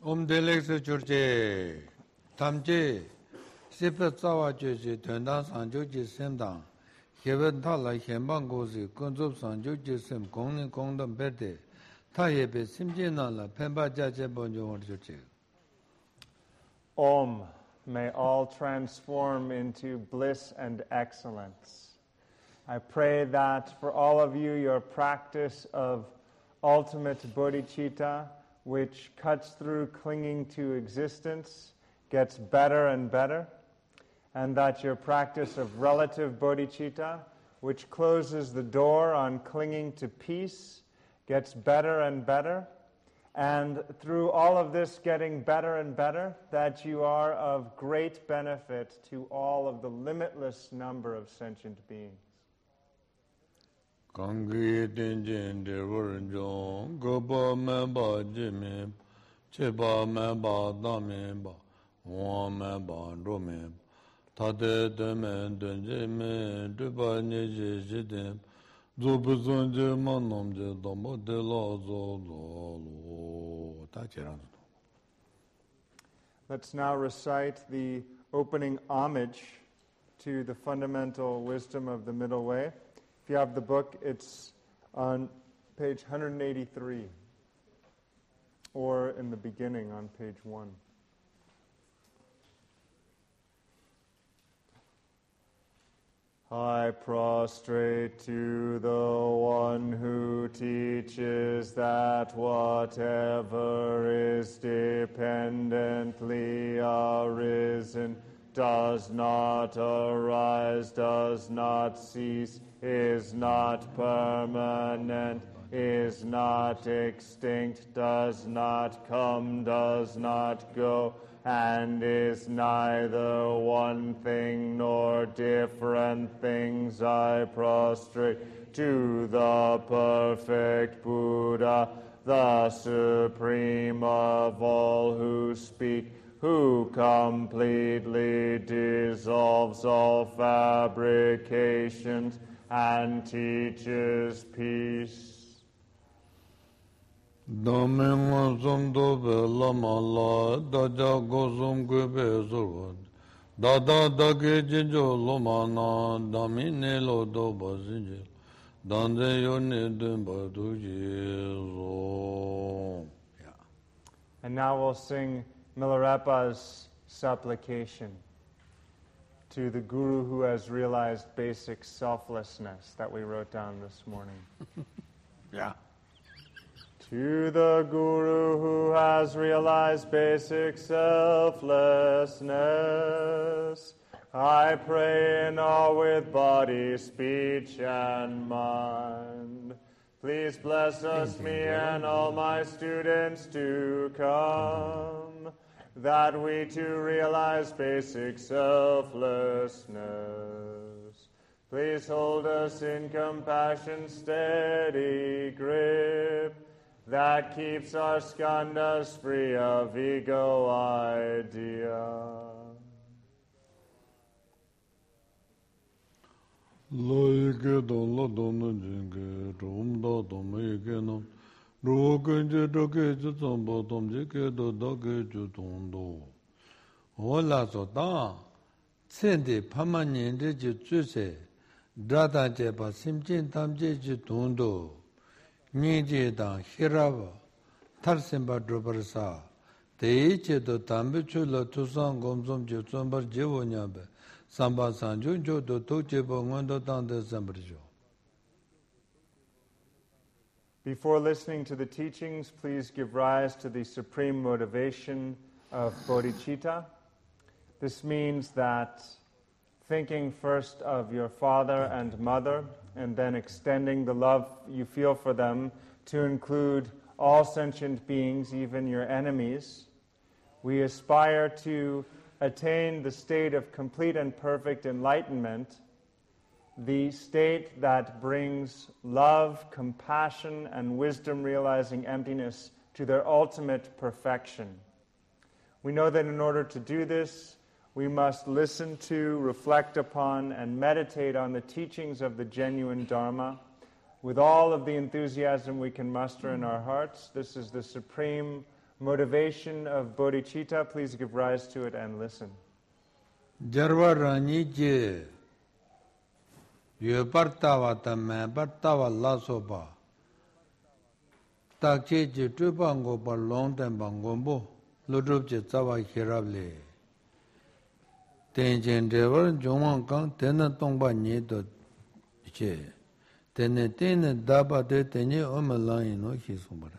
Delexo George Tamje Sipet Sawa Jeji Tendang Sanjoji Sendang Heaven Tala Hembang Gozi Gonzop Sanjoji Sem Gongning Gongdam Bede Tayebe Simjinala Pemba Jaje Bonjo George. Om, may all transform into bliss and excellence. I pray that for all of you, your practice of ultimate bodhicitta, which cuts through clinging to existence, gets better and better, and that your practice of relative bodhicitta, which closes the door on clinging to peace, gets better and better, and through all of this getting better and better, that you are of great benefit to all of the limitless number of sentient beings. Kangi Dinjin de Wurinjong, Goba Memba Jimmy, Cheba Memba Damimba, Wan Memba Romim, Tade Demen Dunjime, Duba Niji Jidim, Zubuzunji Manomji Domo de Lazo Lolo. Let's now recite the opening homage to the fundamental wisdom of the Middle Way. If you have the book, it's on page 183, or in the beginning on page 1. I prostrate to the one who teaches that whatever is dependently arisen does not arise, does not cease, is not permanent, is not extinct, does not come, does not go, and is neither one thing nor different things. I prostrate to the perfect Buddha, the supreme of all who speak, who completely dissolves all fabrications and teaches peace. Domingo Zondo Belamala, Daja Gozum Gubezurod, Dada Dage Jinjo Lomana, Damine Lodo Bazinjil, Dande Yonidin Baduji. And now we'll sing Milarepa's supplication to the Guru who has realized basic selflessness that we wrote down this morning. To the Guru who has realized basic selflessness, I pray in all with body, speech, and mind. Please bless us, me and all my students to come, that we too realize basic selflessness. Please hold us in compassion, steady grip, that keeps our skandhas free of ego idea. Hola Soda, Sende Pamanin de Juse, Drata Jeba Simjin Tamje Jutundo, Niji Dan Hirava, Tarsimba Drubarsa, Teiche do Tambichula Tusan Gomzum Jutumbar Jivonyabe, Samba Sanjunjo do Tujebo Ngondo Tande Zambrijo. Before listening to the teachings, please give rise to the supreme motivation of bodhicitta. This means that thinking first of your father and mother, and then extending the love you feel for them to include all sentient beings, even your enemies, we aspire to attain the state of complete and perfect enlightenment, the state that brings love, compassion, and wisdom realizing emptiness to their ultimate perfection. We know that in order to do this, we must listen to, reflect upon, and meditate on the teachings of the genuine Dharma with all of the enthusiasm we can muster in our hearts. This is the supreme motivation of bodhicitta. Please give rise to it and listen. Jarva rani je yopartawa tame partawa lasoba takche je tupango par long tempangombo lodrup je tsawa hirable tenjen devar jongwang kang tena tongpa nye to che tene daba de tenye omalangi no hisumbara.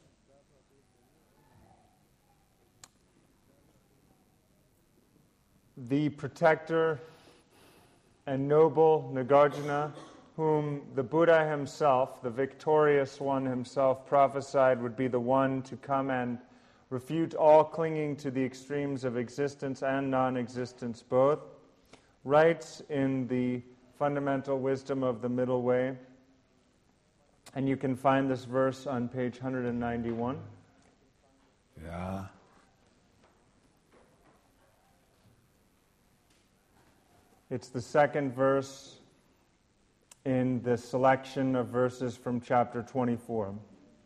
The protector and noble Nagarjuna, whom the Buddha himself, the victorious one himself, prophesied would be the one to come and refute all clinging to the extremes of existence and non-existence both, writes in the Fundamental Wisdom of the Middle Way, and you can find this verse on page 191. Yeah. It's the second verse in the selection of verses from chapter 24.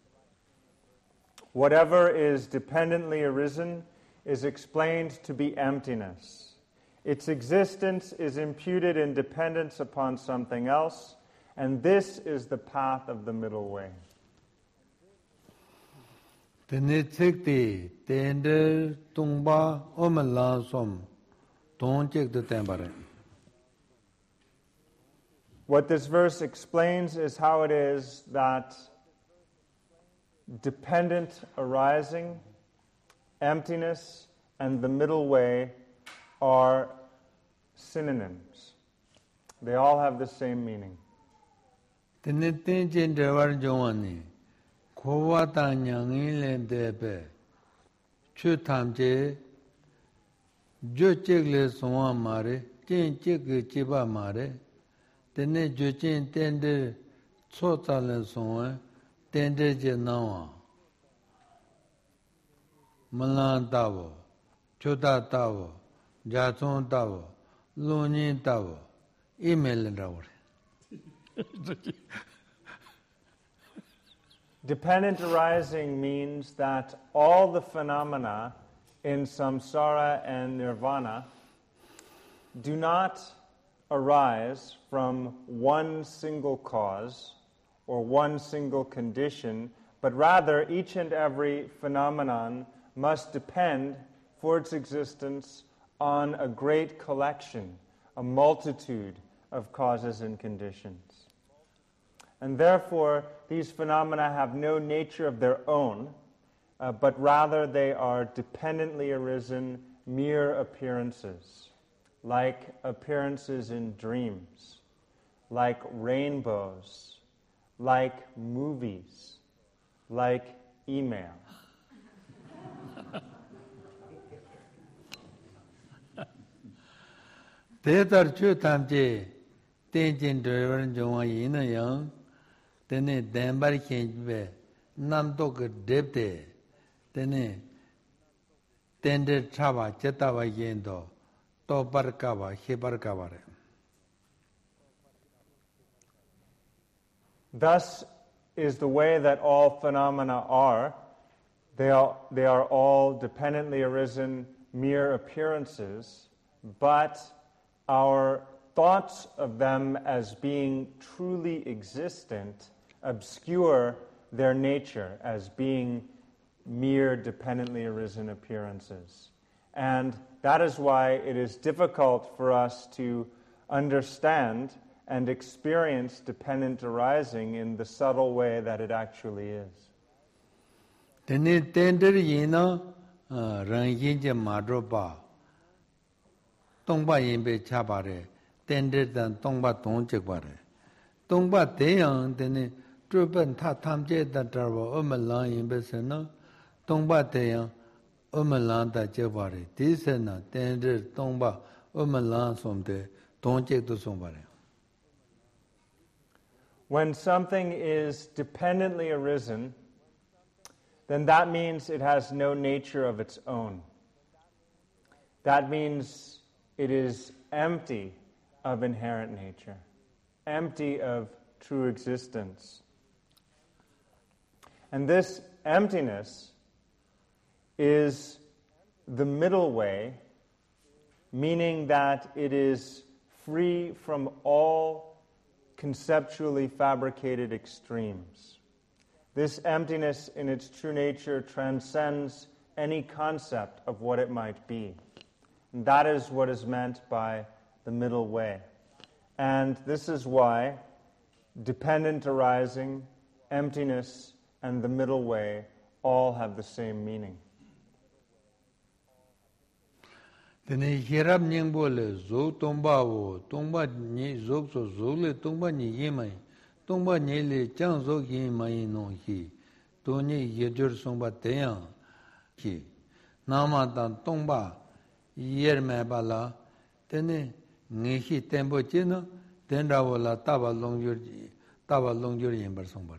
Whatever is dependently arisen is explained to be emptiness. Its existence is imputed in dependence upon something else, and this is the path of the middle way. What this verse explains is how it is that dependent arising, emptiness, and the middle way are synonyms. They all have the same meaning. Tene jochin tende tsotalen sonwe tende je nawa malan tavo chota tavo jatson tavo lunin tavo email rawre. Dependent arising means that all the phenomena in samsara and nirvana do not arise from one single cause or one single condition, but rather each and every phenomenon must depend for its existence on a great collection, a multitude of causes and conditions. And therefore, these phenomena have no nature of their own, but rather they are dependently arisen mere appearances, like appearances in dreams, like rainbows, like movies, like email. Tetar chu tamche tenjin driver jongwa yina yang tene dembar khenjbe nam tok depte tene tende chaba chetaba yendo to barkaba hebarkaba. Thus is the way that all phenomena are. They are all dependently arisen mere appearances, but our thoughts of them as being truly existent obscure their nature as being mere dependently arisen appearances. And that is why it is difficult for us to understand and experience dependent arising in the subtle way that it actually is. Tene tender yina rangin je madroba tongba yinbe chabare tender dan tongba tongchek bare tongba deyang tene truban ta tamje da darwa omalan yinbe sena tongba deyang omalan da jebare disena tender tongba omalan somde tongchek to sombare. When something is dependently arisen, then that means it has no nature of its own. That means it is empty of inherent nature, empty of true existence. And this emptiness is the middle way, meaning that it is free from all conceptually fabricated extremes. This emptiness in its true nature transcends any concept of what it might be. And that is what is meant by the middle way. And this is why dependent arising, emptiness, and the middle way all have the same meaning. Tene hirab nyingbo le zo tongba wo tongba ni zo so zo le tongba ni yimai tongba ni le chang zo yimai no hi to ni yejur songba teyang hi nama tan tongba yer me bala tene ngi hi tembo chena tenra wala taba longjur yimbar songba.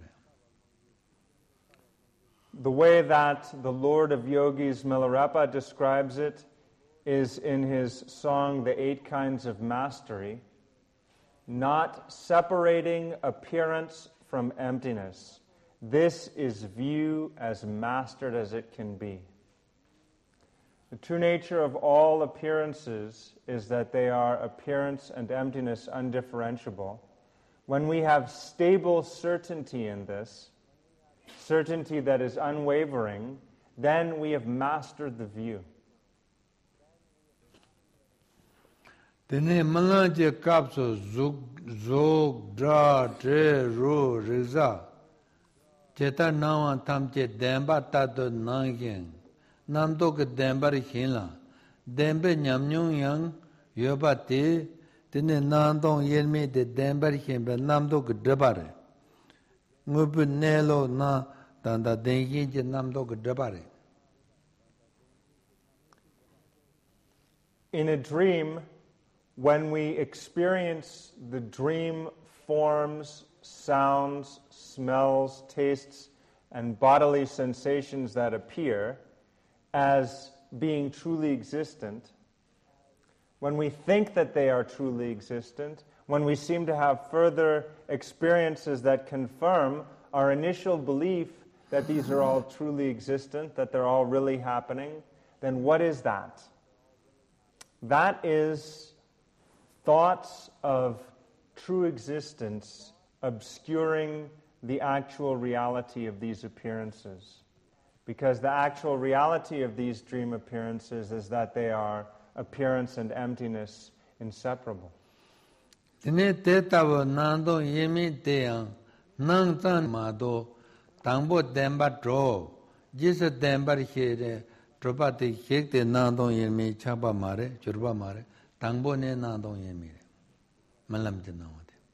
The way that the Lord of Yogis, Milarepa, describes it is in his song, The Eight Kinds of Mastery, not separating appearance from emptiness. This is view as mastered as it can be. The true nature of all appearances is that they are appearance and emptiness undifferentiable. When we have stable certainty in this, certainty that is unwavering, then we have mastered the view. Tene malanje kapso zog dra tre ro riza cheta nawa tamche demba tato nangyen namdo ke demba ri hinla dembe nyamnyung yang yoba te tene nandong yelme de demba ri hinba namdo ke debare ngubu nelo na tanda dengyin je namdo ke debare. In a dream, when we experience the dream forms, sounds, smells, tastes, and bodily sensations that appear as being truly existent, when we think that they are truly existent, when we seem to have further experiences that confirm our initial belief that these are all truly existent, that they're all really happening, then what is that? That is thoughts of true existence obscuring the actual reality of these appearances. Because the actual reality of these dream appearances is that they are appearance and emptiness inseparable. Tene te tabo nando yemi te yang nang tan ma do tangbo demba dro jisa demba re dropa te hek te nando yemi chapa mare churba mare tangbo ne nando yemi malam jana.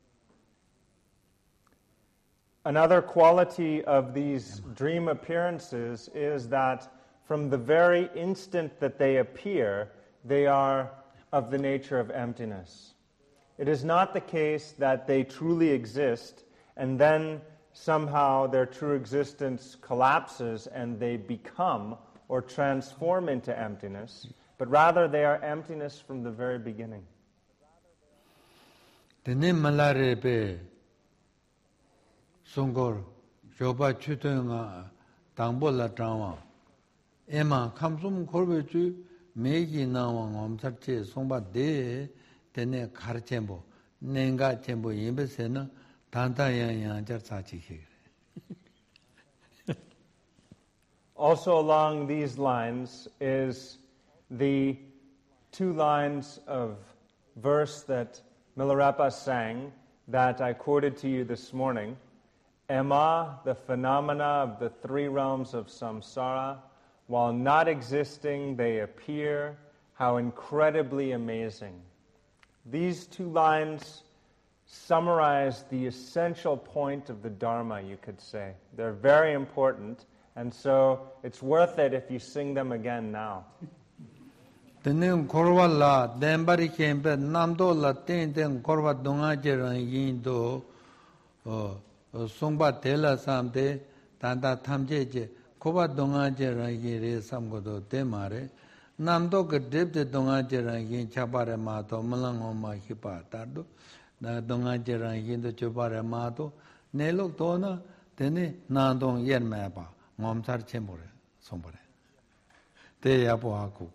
Another quality of these dream appearances is that from the very instant that they appear, they are of the nature of emptiness. It is not the case that they truly exist and then somehow their true existence collapses and they become or transform into emptiness, but rather they are emptiness from the very beginning. Songor, Shoba Chutunga, Tangbola Trawa, Emma, Kamsum Korbechu, Megi Nawang, Omsache, Somba De, Tene Karchembo, Nenga Chembo Yimbesena, Tanta Yang Jarsachi. Also along these lines is the two lines of verse that Milarepa sang that I quoted to you this morning. Emma, the phenomena of the three realms of samsara, while not existing, they appear. How incredibly amazing. These two lines summarize the essential point of the Dharma, you could say. They're very important, and so it's worth it if you sing them again now. Tenem korwa la dembari kempe namdo la ten korwa donga jeran yindo songba tela samde tanda thamje je koba donga jeran yire samgodo de mare namdo ke debde donga jeran yin chapare ma to malango ma hipa tardo na donga jeran yindo chopare ma to nelok to na tene nandong yen ma ba ngomsar chembore sombore. te ya po aku.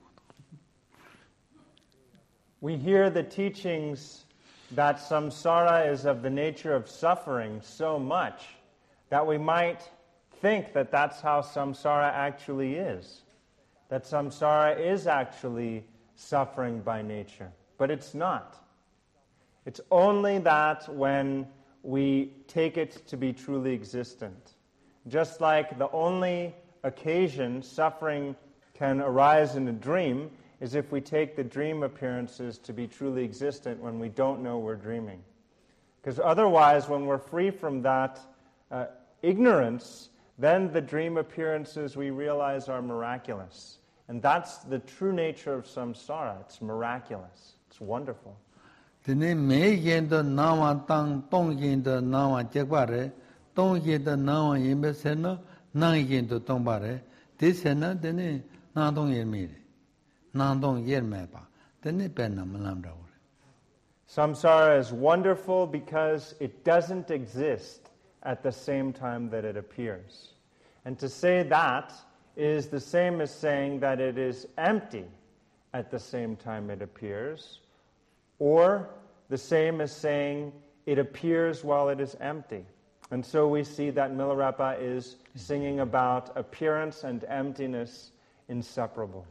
We hear the teachings that samsara is of the nature of suffering so much that we might think that that's how samsara actually is. That samsara is actually suffering by nature. But it's not. It's only that when we take it to be truly existent. Just like the only occasion suffering can arise in a dream is if we take the dream appearances to be truly existent when we don't know we're dreaming. Because otherwise, when we're free from that ignorance, then the dream appearances we realize are miraculous. And that's the true nature of samsara. It's miraculous. It's wonderful. Tene me yendo nawa tang tong yendo nawa jekbare, tong yendo nawa yimbe sena, nang yendo tongbare, te sena tene nang tong yermire, nang tong yermeba, tene penna malamra. Samsara is wonderful because it doesn't exist at the same time that it appears. And to say that is the same as saying that it is empty at the same time it appears, or the same as saying it appears while it is empty. And so we see that Milarepa is singing about appearance and emptiness inseparable.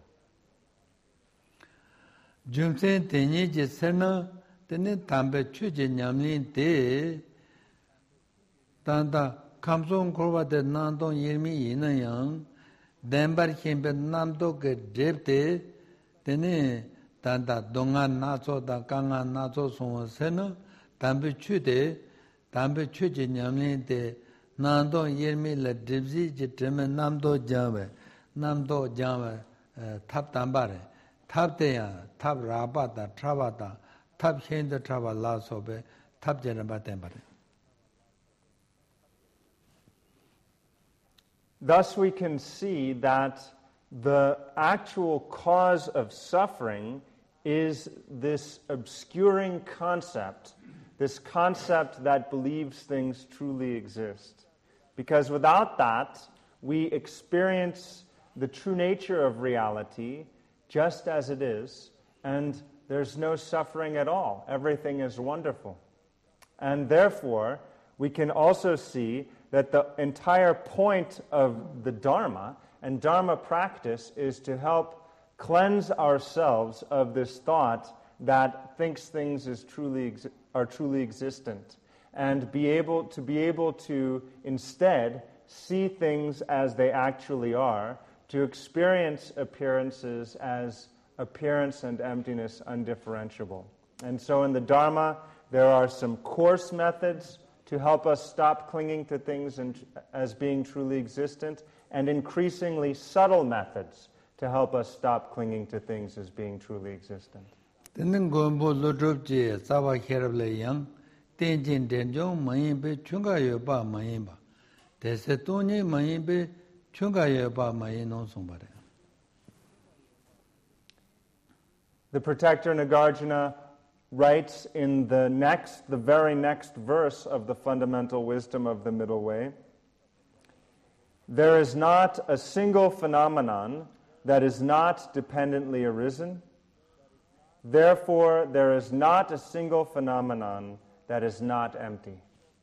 Jumsen tenye je sena tene tambe chuje nyamlin te tanda kamsong korwa de nandong yermi yinayang Dembar Kimbe Namdo ke Depte, Tene Tanda Dongan Nazo, da Kangan Nazo Son Sena, Tambe Chude, Tambe Chuji Nyamlin de Nando Yermi La Dipsi, Jitreme Namdo Jave, Namdo Jave, Tap Tambare, Tap Dea, Tap Rabata, Travata, Tap Henda Trava Lasobe, Tap Jeraba Tembare. Thus we can see that the actual cause of suffering is this obscuring concept, this concept that believes things truly exist. Because without that, we experience the true nature of reality just as it is, and there's no suffering at all. Everything is wonderful. And therefore, we can also see that the entire point of the Dharma and Dharma practice is to help cleanse ourselves of this thought that thinks things are truly existent, and be able to instead see things as they actually are, to experience appearances as appearance and emptiness undifferentiable. And so in the Dharma, there are some coarse methods to help us stop clinging to things as being truly existent, and increasingly subtle methods to help us stop clinging to things as being truly existent. The protector Nagarjuna writes in the very next verse of the fundamental wisdom of the Middle Way, there is not a single phenomenon that is not dependently arisen. Therefore, there is not a single phenomenon that is not empty.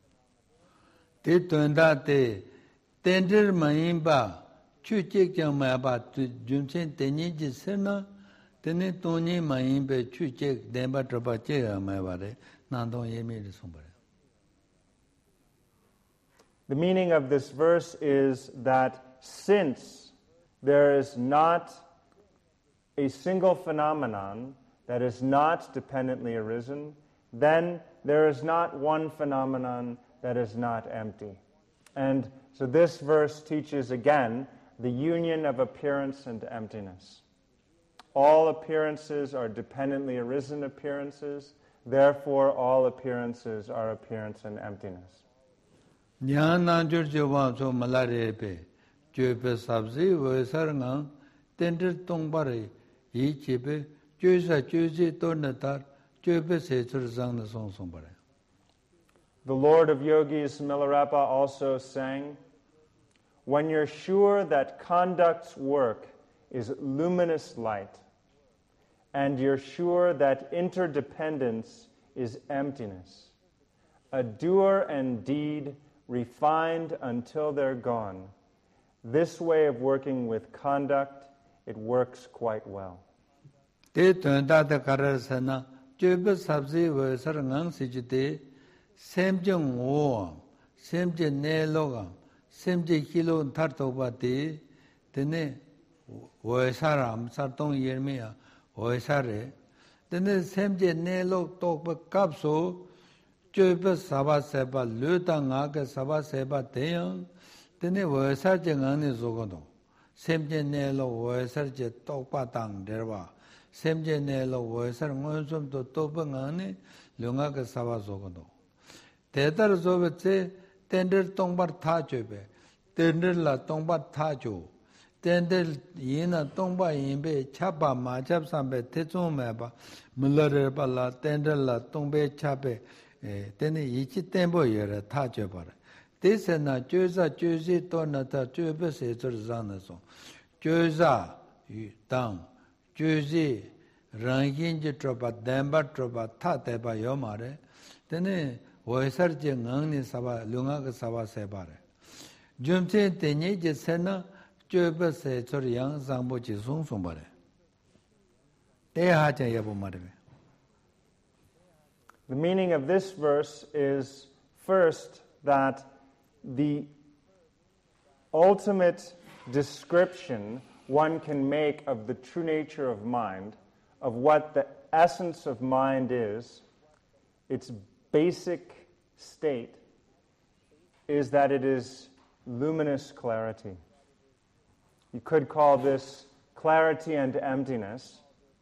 The meaning of this verse is that since there is not a single phenomenon that is not dependently arisen, then there is not one phenomenon that is not empty. And so this verse teaches again the union of appearance and emptiness. All appearances are dependently arisen appearances, therefore all appearances are appearance and emptiness. The Lord of Yogis, Milarepa, also sang, when you're sure that conduct's work is luminous light, and you're sure that interdependence is emptiness. A doer and deed refined until they're gone. This way of working with conduct, it works quite well. Then semje nelo tokpa kapso joba saba seba luta ngaka saba seba deyang then wesa jengani zogono semje nelo wesa je tokpa tang derwa semje nelo wesa ngonsom to topa ngani lunga ka saba zogono dedar zobe tender tongbar tha jobe tender la tongbar tha jo tender yina tongba yinbe chapa ma chap sambe techong meba mulare bala tender la tongbe chape tene yichi tembo yere tha jobara desena joza jozi to na ta jobe se zana so joza tang jozi rangin je troba demba troba tha teba yomare tene woisar je ngangni saba lunga ka saba sebare jumse tenye je sena jobe se chor yang zangbo ji song song bare te ha cha yabo mare. The meaning of this verse is, first, that the ultimate description one can make of the true nature of mind, of what the essence of mind is, its basic state, is that it is luminous clarity. You could call this clarity and emptiness,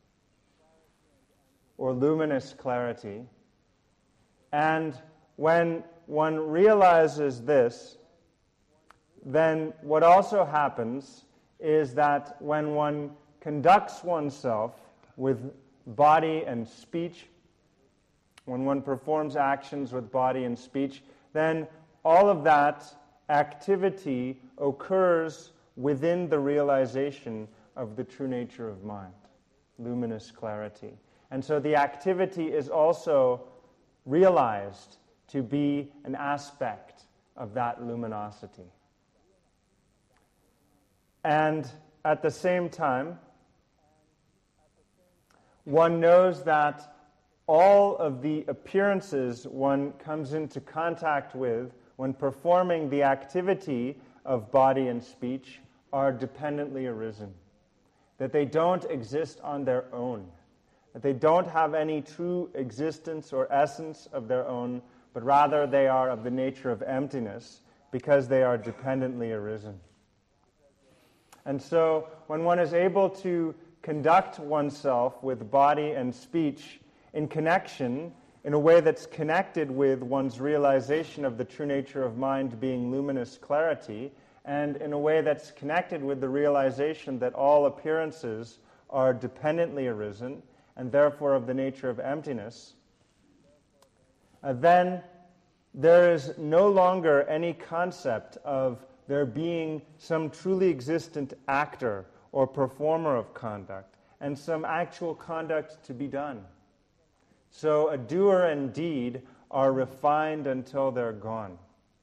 or luminous clarity. And when one realizes this, then what also happens is that when one conducts oneself with body and speech, when one performs actions with body and speech, then all of that activity occurs within the realization of the true nature of mind, luminous clarity. And so the activity is also realized to be an aspect of that luminosity. And at the same time, one knows that all of the appearances one comes into contact with when performing the activity of body and speech are dependently arisen, that they don't exist on their own, that they don't have any true existence or essence of their own, but rather they are of the nature of emptiness because they are dependently arisen. And so when one is able to conduct oneself with body and speech in connection, in a way that's connected with one's realization of the true nature of mind being luminous clarity, and in a way that's connected with the realization that all appearances are dependently arisen, and therefore of the nature of emptiness, then there is no longer any concept of there being some truly existent actor or performer of conduct, and some actual conduct to be done. So a doer and deed are refined until they're gone.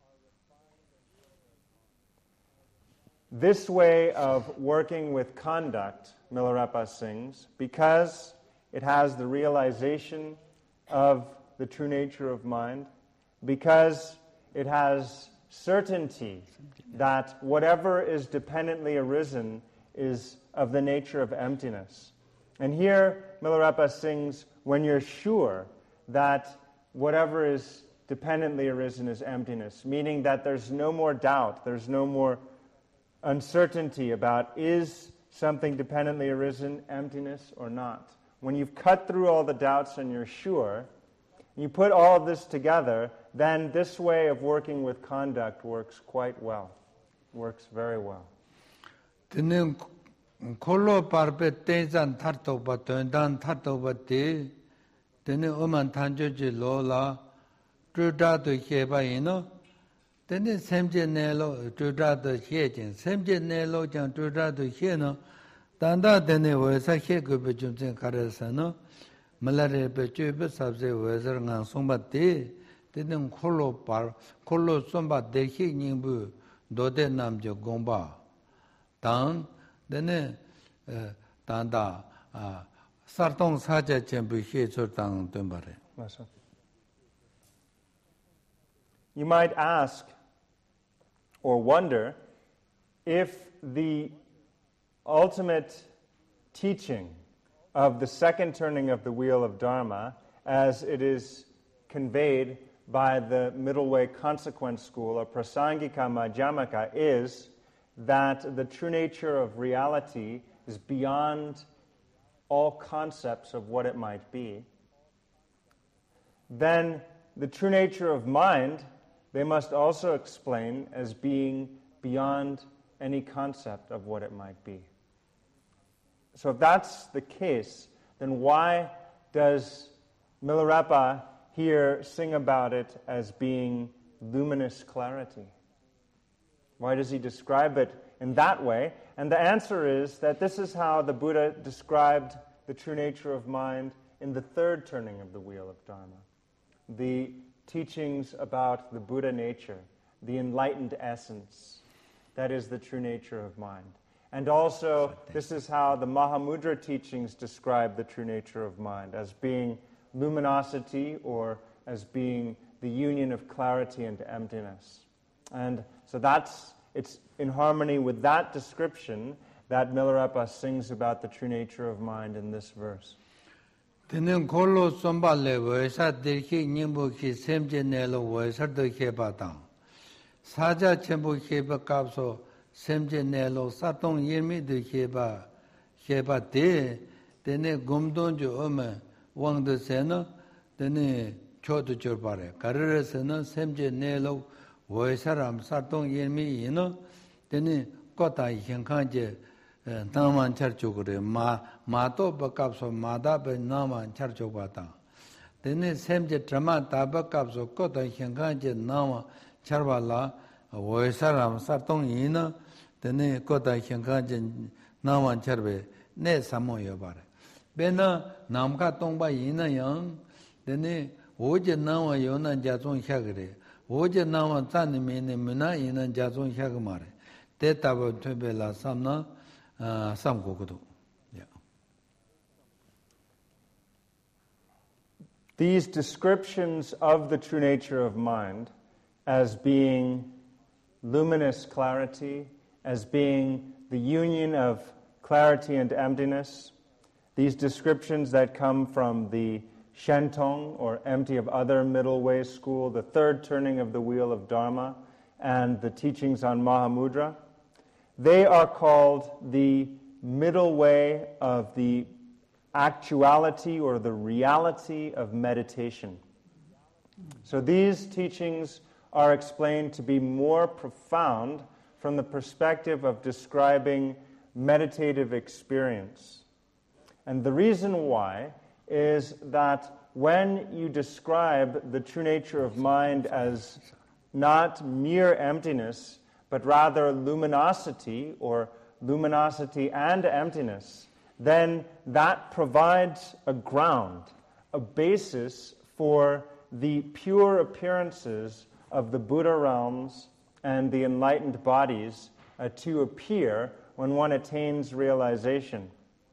This way of working with conduct, Milarepa sings, because it has the realization of the true nature of mind, because it has certainty that whatever is dependently arisen is of the nature of emptiness. And here, Milarepa sings, when you're sure that whatever is dependently arisen is emptiness, meaning that there's no more doubt, there's no more uncertainty about is something dependently arisen emptiness or not. When you've cut through all the doubts and you're sure, you put all of this together, then this way of working with conduct works quite well, works very well. Kolo parpe tenzan tarto ba tendan tarto ba te tene oman tanjo je lola truda to heba ino tene semje nelo truda to hejin semje nelo jan truda to heno Tanda dene wesa he gobe jumsen karasano malare pe chube sabse wesa ngan somba te tenen kolo somba dekhi nyimbu dode namjo gomba tan dene tanda sartong saja chembu he chortang tembare. You might ask or wonder if the ultimate teaching of the second turning of the wheel of Dharma, as it is conveyed by the Middle Way Consequence School or Prasangika Madhyamaka, is that the true nature of reality is beyond all concepts of what it might be. Then the true nature of mind, they must also explain as being beyond any concept of what it might be. So if that's the case, then why does Milarepa here sing about it as being luminous clarity? Why does he describe it in that way? And the answer is that this is how the Buddha described the true nature of mind in the third turning of the wheel of Dharma. The teachings about the Buddha nature, the enlightened essence, that is the true nature of mind. And also, this is how the Mahamudra teachings describe the true nature of mind, as being luminosity or as being the union of clarity and emptiness. And so it's in harmony with that description that Milarepa sings about the true nature of mind in this verse. Tenen kolo somba le wesa dirki nyimbo ki semje nelo wesa do kheba tang. Saja chembo kheba kapso semje nelo satong yirmi do kheba de tene gomdon jo ome wang de seno tene chodo jorbare. Karere seno semje nelo wesa ram satong yirmi yino tene kota hinkanje naman char chukure ma to bakapso mada be naman char chukata tene semje drama tabakapso kota hinkanje nama charbala woisaram sartong ina tene kota hinkanje naman charbe ne samo yobare bena namka tongba ina yang tene oje nama yona jazon hyagre oje nama tani mene mina ina jazon hyagmare te tabo tebela samna These descriptions of the true nature of mind as being luminous clarity, as being the union of clarity and emptiness, these descriptions that come from the Shentong, or empty of other middle way school, the third turning of the wheel of Dharma, and the teachings on Mahamudra, they are called the middle way of the actuality or the reality of meditation. So these teachings are explained to be more profound from the perspective of describing meditative experience. And the reason why is that when you describe the true nature of mind as not mere emptiness, but rather luminosity or luminosity and emptiness, then that provides a ground, a basis for the pure appearances of the Buddha realms and the enlightened bodies to appear when one attains realization.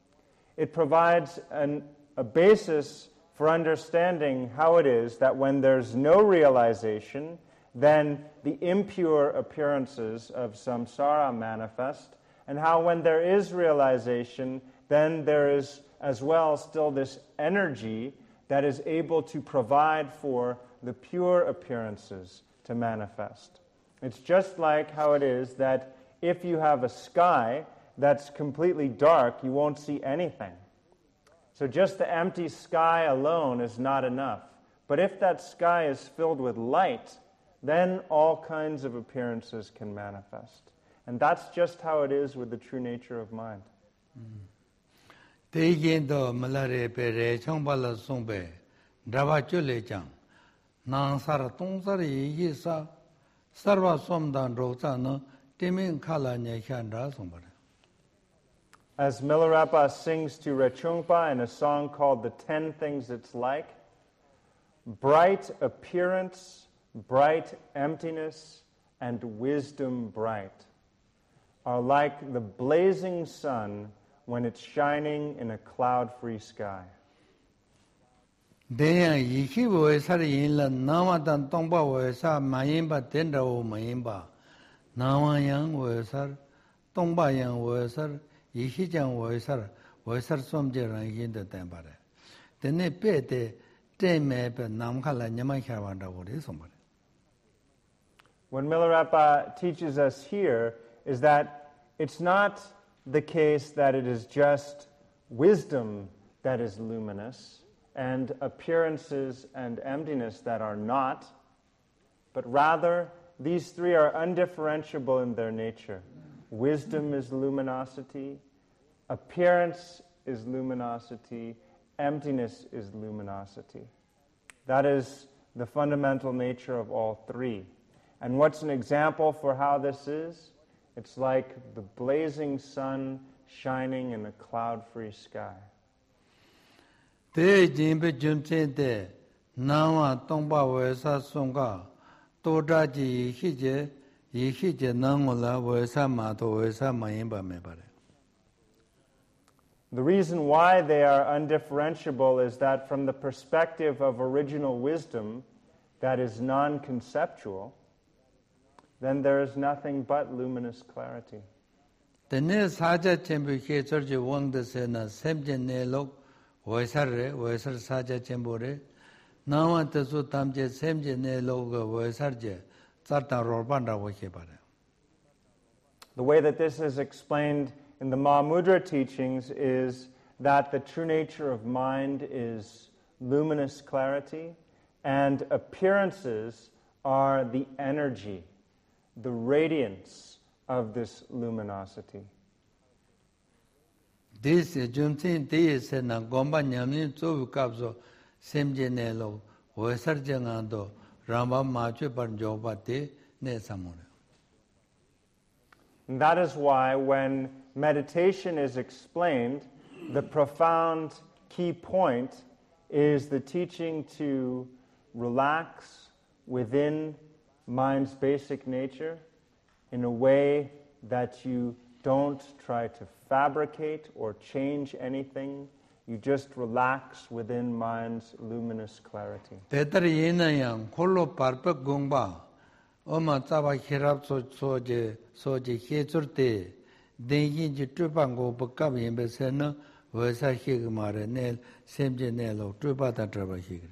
It provides a basis for understanding how it is that when there's no realization, then the impure appearances of samsara manifest, and how when there is realization, then there is as well still this energy that is able to provide for the pure appearances to manifest. It's just like how it is that if you have a sky that's completely dark, you won't see anything. So just the empty sky alone is not enough. But if that sky is filled with light, then all kinds of appearances can manifest. And that's just how it is with the true nature of mind. Teigindo malare pere chongbala songbe drava chule chang nang sar tong sar yi sa sarva somdan rosa no timin khala nya khandra songbare. As Milarepa sings to Rechungpa in a song called The 10 Things It's Like, bright appearance, bright emptiness, and wisdom bright are like the blazing sun when it's shining in a cloud-free sky. 대양 이히보에서 인라 나마단 동바오에서 마인바 된다오 마인바 나와양 오에서 동바양 오에서 이히장 오에서 오에서 som제랑 인데 템바레 데네 베데 데메베 남칼라 냐마샤반다고 그래서 말해. What Milarepa teaches us here is that it's not the case that it is just wisdom that is luminous and appearances and emptiness that are not, but rather these three are undifferentiable in their nature. Wisdom is luminosity, appearance is luminosity, emptiness is luminosity. That is the fundamental nature of all three. And what's an example for how this is? It's like the blazing sun shining in a cloud-free sky. 대진배 점체대 나와 동바외사 송가 또다지 이히제 나올라 외사 마도 외사 마인바메 바래. The reason why they are undifferentiable is that from the perspective of original wisdom that is non-conceptual, then there is nothing but luminous clarity. 데네 사자 쳔부케 저지 왕데세나 샘제네록 외설 사자 쳔보레 나와테수 담제 샘제네록 외설제 짜타 로반다고 해바레. The way that this is explained in the Mahamudra teachings is that the true nature of mind is luminous clarity, and appearances are the energy, the radiance of this luminosity. This jumtin this na gomba nyamni chobukabso semjenelo wesarjangando ramba machu parjobate ne samore. And that is why when meditation is explained, the profound key point is the teaching to relax within mind's basic nature in a way that you don't try to fabricate or change anything. You just relax within mind's luminous clarity. 대다리 예나양 홀로 발벽 공바 엄마 짜바 히랍 소제 해줄때 대인지 쭈방고 법갑 임베세는 외사 희그 말에 내 샘제내로 쭈바다 들어봐 희그.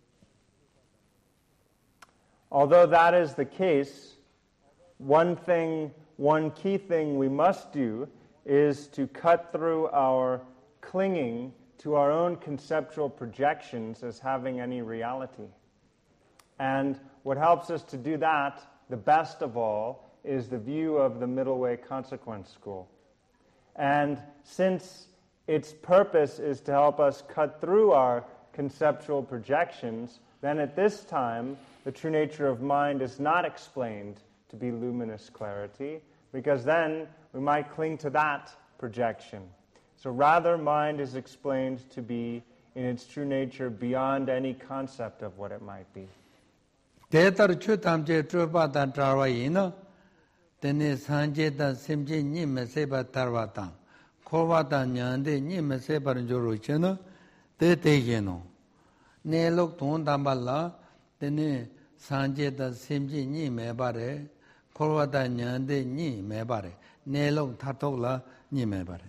Although that is the case, one key thing we must do is to cut through our clinging to our own conceptual projections as having any reality. And what helps us to do that, the best of all, is the view of the Middle Way Consequence School. And since its purpose is to help us cut through our conceptual projections, then at this time, the true nature of mind is not explained to be luminous clarity, because then we might cling to that projection. So rather, mind is explained to be, in its true nature, beyond any concept of what it might be. 대다르 추탐제 쭈바다 트라와이나 데네 산제다 셈제 니메세바 타르바타 코바다 냐데 니메세바른 조로체나 데테게노 네록 돈담발라 데네 산제다 셈제 니메바레 코바다 냐데 니메바레 네록 타톡라 니메바레.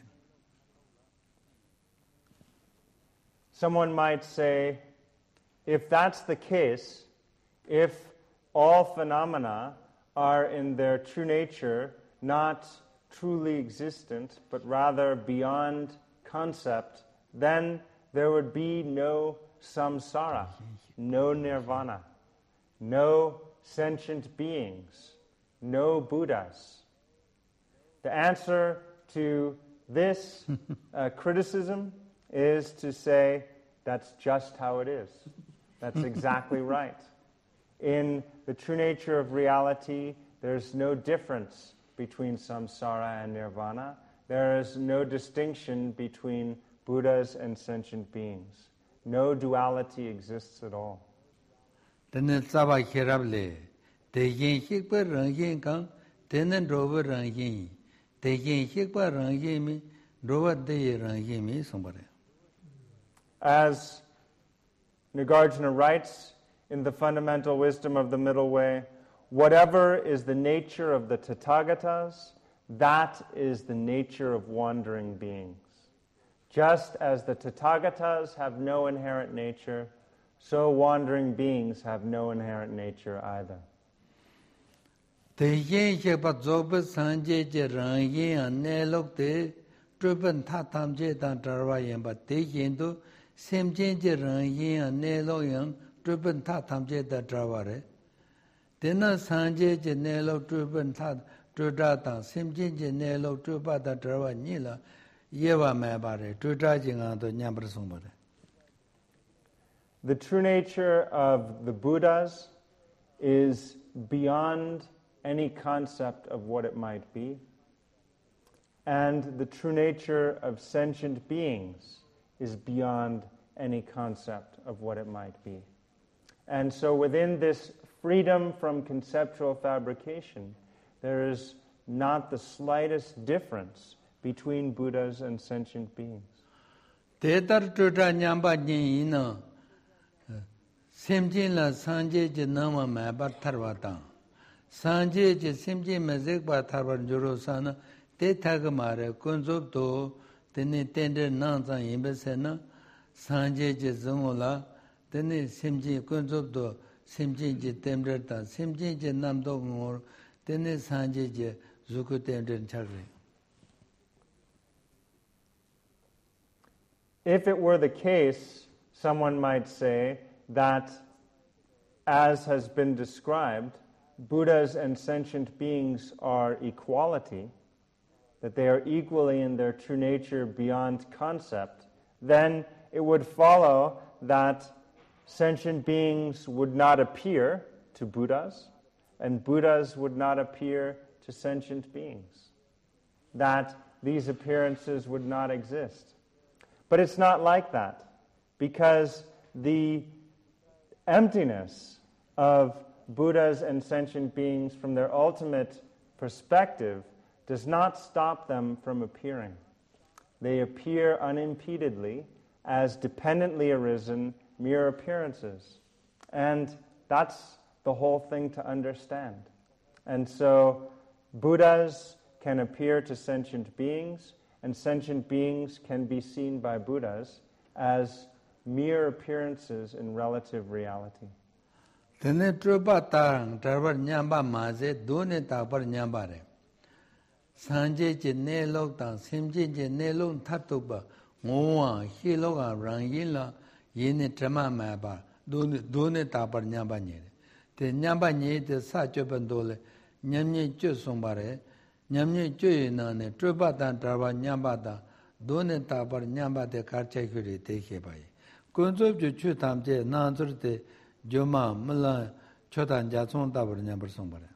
Someone might say, if that's the case, if all phenomena are in their true nature not truly existent, but rather beyond concept, then there would be no samsara, no nirvana, no sentient beings, no Buddhas. The answer to this criticism is to say that's just how it is. That's exactly right. In the true nature of reality, there's no difference between samsara and nirvana. there is no distinction between Buddhas and sentient beings. No duality exists at all. Tenen tsaba khirable, teyin hikpa rangin kang, tenen roba rangin, teyin hikpa rangin mi, roba deye rangin mi sombare. As Nagarjuna writes in the Fundamental Wisdom of the Middle Way, whatever is the nature of the Tathagatas, that is the nature of wandering beings. Just as the Tathagatas have no inherent nature, so wandering beings have no inherent nature either. Teyin hikpa zoba sanje je rangin nelok te, trupan tatam je dan darwa yamba teyin do, semjen je rangin nelok yang, trupan tatam je dan darwa re. Tena sanje je nelok trupan tat, trudata, semjen je nelok trupata darwa nila, yewa mabare, trudaji ngando nyambar sombare. The true nature of the Buddhas is beyond any concept of what it might be, and the true nature of sentient beings is beyond any concept of what it might be. And so within this freedom from conceptual fabrication, there is not the slightest difference between Buddhas and sentient beings. Tetar truda nyamba nyina, semjin la sanje je nama mabar tarwata. Sanje je semjin mazek ba tarwan juro sana, te tagamare kunzub to, tene tender nanzan yimbesena, sanje je zungola, tene semjin kunzub to, semjin je temreta, semjin je namdo ngor, tene sanje je zuku temren chakre. If it were the case, someone might say that, as has been described, Buddhas and sentient beings are equality, that they are equally in their true nature beyond concept, then it would follow that sentient beings would not appear to Buddhas, and Buddhas would not appear to sentient beings, that these appearances would not exist. But it's not like that, because the emptiness of Buddhas and sentient beings from their ultimate perspective does not stop them from appearing. They appear unimpededly as dependently arisen mere appearances. And that's the whole thing to understand. And so Buddhas can appear to sentient beings, and sentient beings can be seen by Buddhas as mere appearances in relative reality. Tene trupa tarang tarvar nyamba maze dune tapar nyamba re. Sanje je ne lok tang simje je ne lok thatuba ngowa hi loka rangin la yene trama maba dune tapar nyamba nye re. Te nyamba nye te sa chopan dole nyamnye cho somba re. Nyamnye cho yu na ne trupa tang tarvar nyamba ta dune tapar nyamba te karcha kyuri te khebaye. Kunzob ju chu tamche nanzur te Joma mula chotan jason tabar nyambar sombare.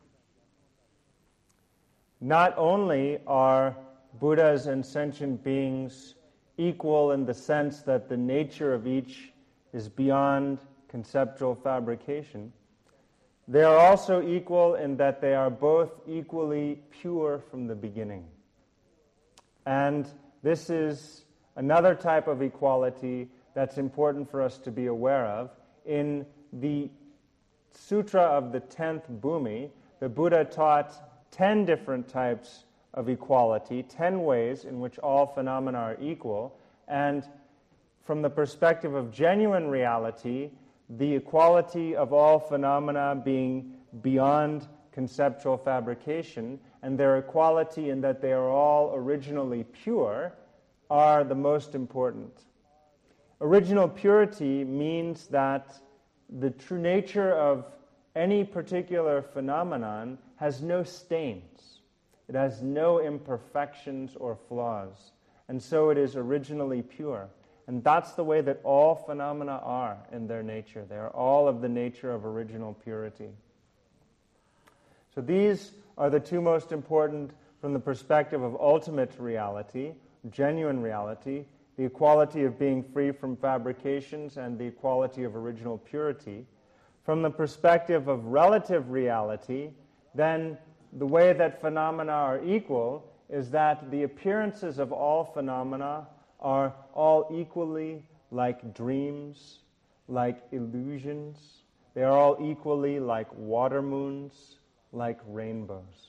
Not only are Buddhas and sentient beings equal in the sense that the nature of each is beyond conceptual fabrication, they are also equal in that they are both equally pure from the beginning. And this is another type of equality that's important for us to be aware of. In the Sutra of the 10th Bhumi, the Buddha taught 10 different types of equality, 10 ways in which all phenomena are equal, and from the perspective of genuine reality, the equality of all phenomena being beyond conceptual fabrication, and their equality in that they are all originally pure, are the most important. Original purity means that the true nature of any particular phenomenon has no stains. It has no imperfections or flaws. And so it is originally pure. And that's the way that all phenomena are in their nature. They are all of the nature of original purity. So these are the two most important from the perspective of ultimate reality, genuine reality, the equality of being free from fabrications and the equality of original purity. From the perspective of relative reality, then the way that phenomena are equal is that the appearances of all phenomena are all equally like dreams, like illusions. They are all equally like water moons, like rainbows.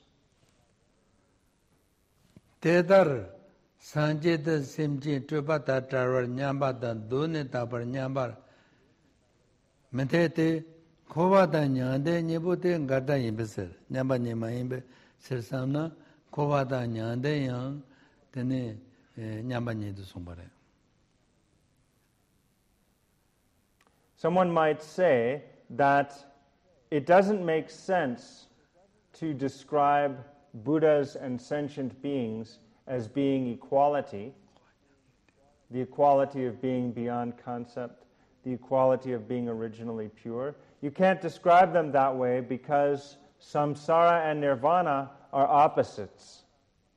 Tedar Sanjita Simji Trupata Tarar Nyambata Dune Tapar Nyambar Metete Kovada Nyande Nibute Gata Imbeser Nyamba Nima Imbe Sersamna Kovada Nyande Yang Tene Nyamba Nidu Sumbare. Someone might say that it doesn't make sense to describe Buddhas and sentient beings as being equality, the equality of being beyond concept, the equality of being originally pure. You can't describe them that way because samsara and nirvana are opposites.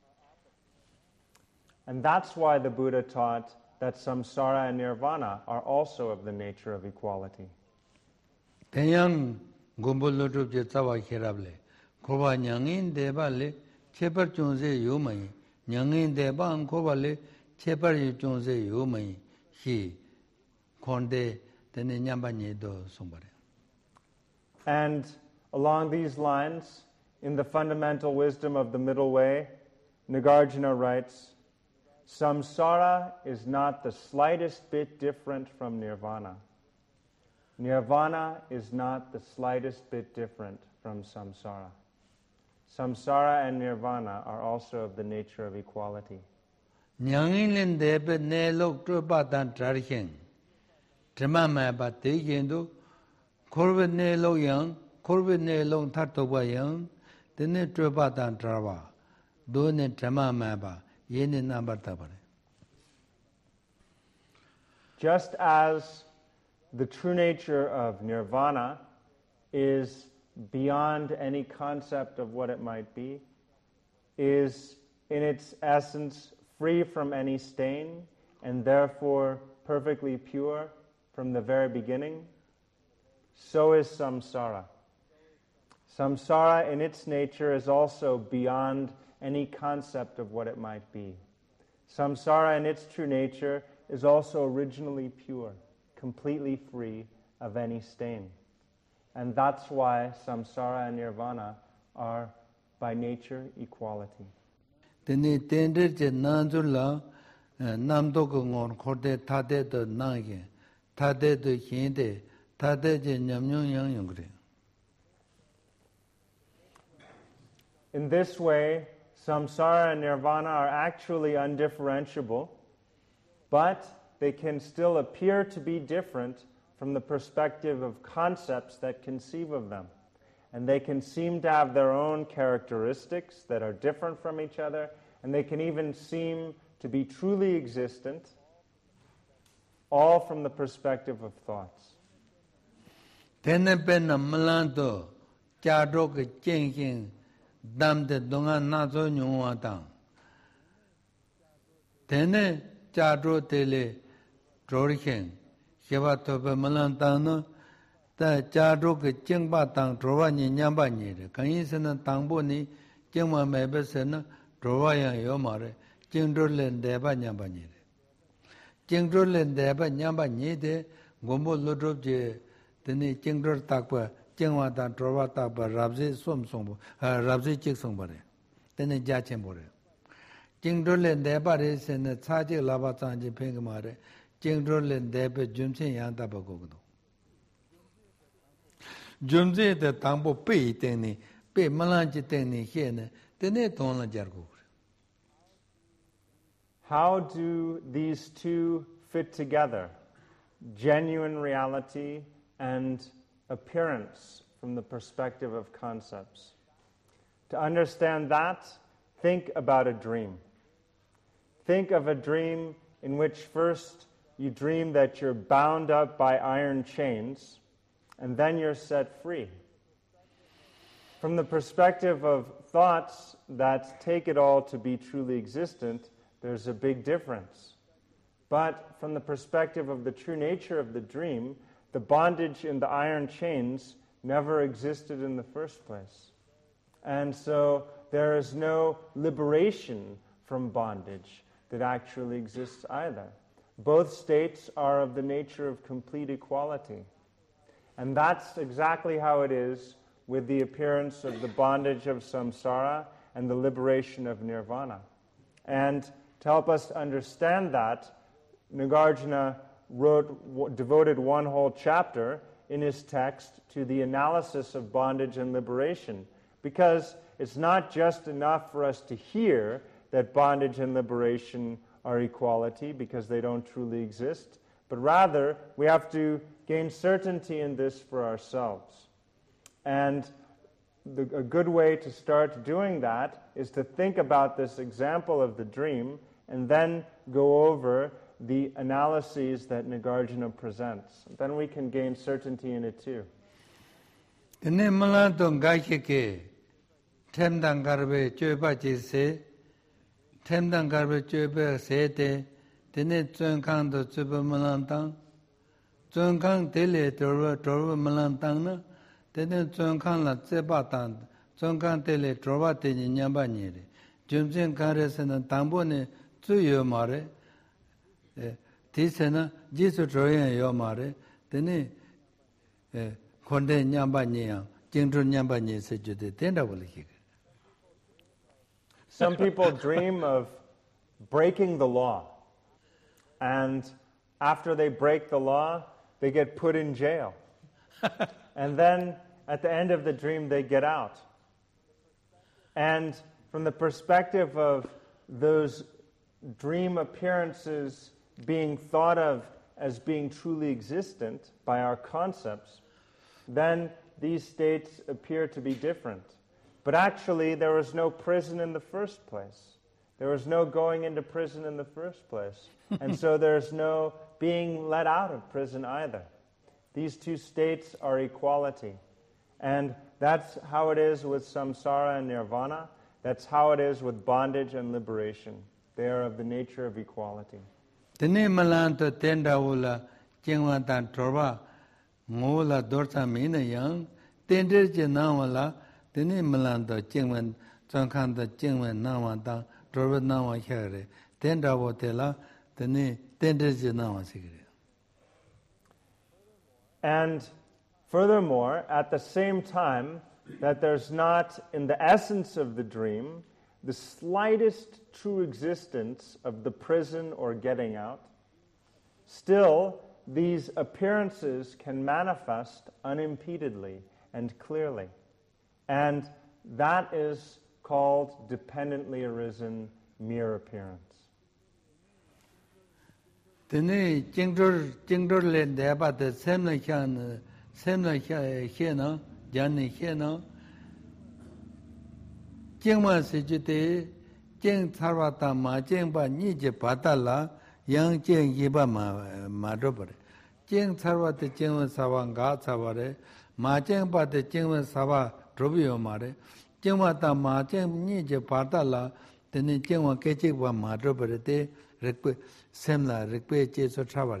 And that's why the Buddha taught that samsara and nirvana are also of the nature of equality. Tenyang Gumbulutup Jetsawa Hirable, Kova Nyangin Debale, Chepar Chunze Yumai, Nyangin Deban Kovale, Chepar Chunze Yumai, He, Konde, Tene Nyambanye do Sumbare. And along these lines, in the fundamental wisdom of the middle way, Nagarjuna writes, samsara is not the slightest bit different from nirvana. Nirvana is not the slightest bit different from samsara. Samsara and nirvana are also of the nature of equality. Nyangin Debe Ne Lok Trupatan Tarhin, Tremama Bategindu, Corbin Ne Lo Yang, Corbin Ne Long Tatoba Yang, Tene Trupatan Trava, Dune Tremama, Yen number Tabare. Just as the true nature of nirvana is beyond any concept of what it might be, is in its essence free from any stain, and therefore perfectly pure from the very beginning, so is samsara. Samsara in its nature is also beyond any concept of what it might be. Samsara in its true nature is also originally pure, completely free of any stain. And that's why samsara and nirvana are by nature equality. Tene tender je nanzula namdo ko ngon khorde thade to nange thade to hinde thade je nyamnyo yang yongre. In this way, samsara and nirvana are actually undifferentiable, but they can still appear to be different from the perspective of concepts that conceive of them. And they can seem to have their own characteristics that are different from each other, and they can even seem to be truly existent, all from the perspective of thoughts. Tene penna malando chado ke chengin damde donga nazo nyungwa tang. Tene chado tele drorikhen Sheba tope malantang ta chado ke chengba tang drowa ni nyamba ni re. Kanyin sena tangbo ni chengma mebe sena drowa yang yo ma re. Chengdro len deba nyamba ni re. Chengdro len deba nyamba ni de gombo lodrop je tene chengdro takpa chengwa tang drowa takpa rabzi som songbo rabzi chik songbo re. Tene ja chenbo re. Chengdro len deba re sena chaje laba changji pengi ma re. Jingdrolen debe jumsen yang taba gogodo. Jumsen de tangbo pei tengni, pei malanchi tengni hiene, tene tongla jargo. How do these two fit together? Genuine reality and appearance from the perspective of concepts. To understand that, think about a dream. Think of a dream in which first you dream that you're bound up by iron chains, and then you're set free. From the perspective of thoughts that take it all to be truly existent, there's a big difference. But from the perspective of the true nature of the dream, the bondage in the iron chains never existed in the first place. And so there is no liberation from bondage that actually exists either. Both states are of the nature of complete equality. And that's exactly how it is with the appearance of the bondage of samsara and the liberation of nirvana. And to help us understand that, Nagarjuna devoted one whole chapter in his text to the analysis of bondage and liberation, because it's not just enough for us to hear that bondage and liberation are equality, because they don't truly exist, but rather we have to gain certainty in this for ourselves. And a good way to start doing that is to think about this example of the dream and then go over the analyses that Nagarjuna presents. Then we can gain certainty in it too. Tene malanton gaike temdang garbe choba jise temdang garbe choba sete tene zonkang do choba malantang zonkang tele torba malantang na tene zonkang la zeba tang zonkang tele torba tene nyamba nyere jumjen kare sena tambo ne zuyo mare tisena jisu troyen yo mare tene konde nyamba nyang jingtro nyamba nye se jude tenda wali. Some people dream of breaking the law, and after they break the law, they get put in jail. And then at the end of the dream, they get out. And from the perspective of those dream appearances being thought of as being truly existent by our concepts, then these states appear to be different. But actually, there was no prison in the first place. There was no going into prison in the first place. And so there's no being let out of prison either. These two states are equality. And that's how it is with samsara and nirvana. That's how it is with bondage and liberation. They are of the nature of equality. Tene malanto tenda wula jingwa tan torba ngola dorsa mina yang tender je nawala tene malanto jingwa zonkanda jingwa nawa ta torba nawa here tenda wotela tene tender je nawa sigre. And furthermore, at the same time that there's not in the essence of the dream the slightest true existence of the prison or getting out, still these appearances can manifest unimpededly and clearly. And that is called dependently arisen mere appearance. Tene jingdor le deba de semla hiena jani hiena jingma se jite jing tharwata ma jingba ni je patala yang jing yiba ma dobare jing tharwata jingwa sawa ga sabare ma jingba de jingwa sawa drobyo mare jingwa ta ma jing ni je patala tene jingwa kechikwa ma dobare te rekwe semla rekwe je so travare.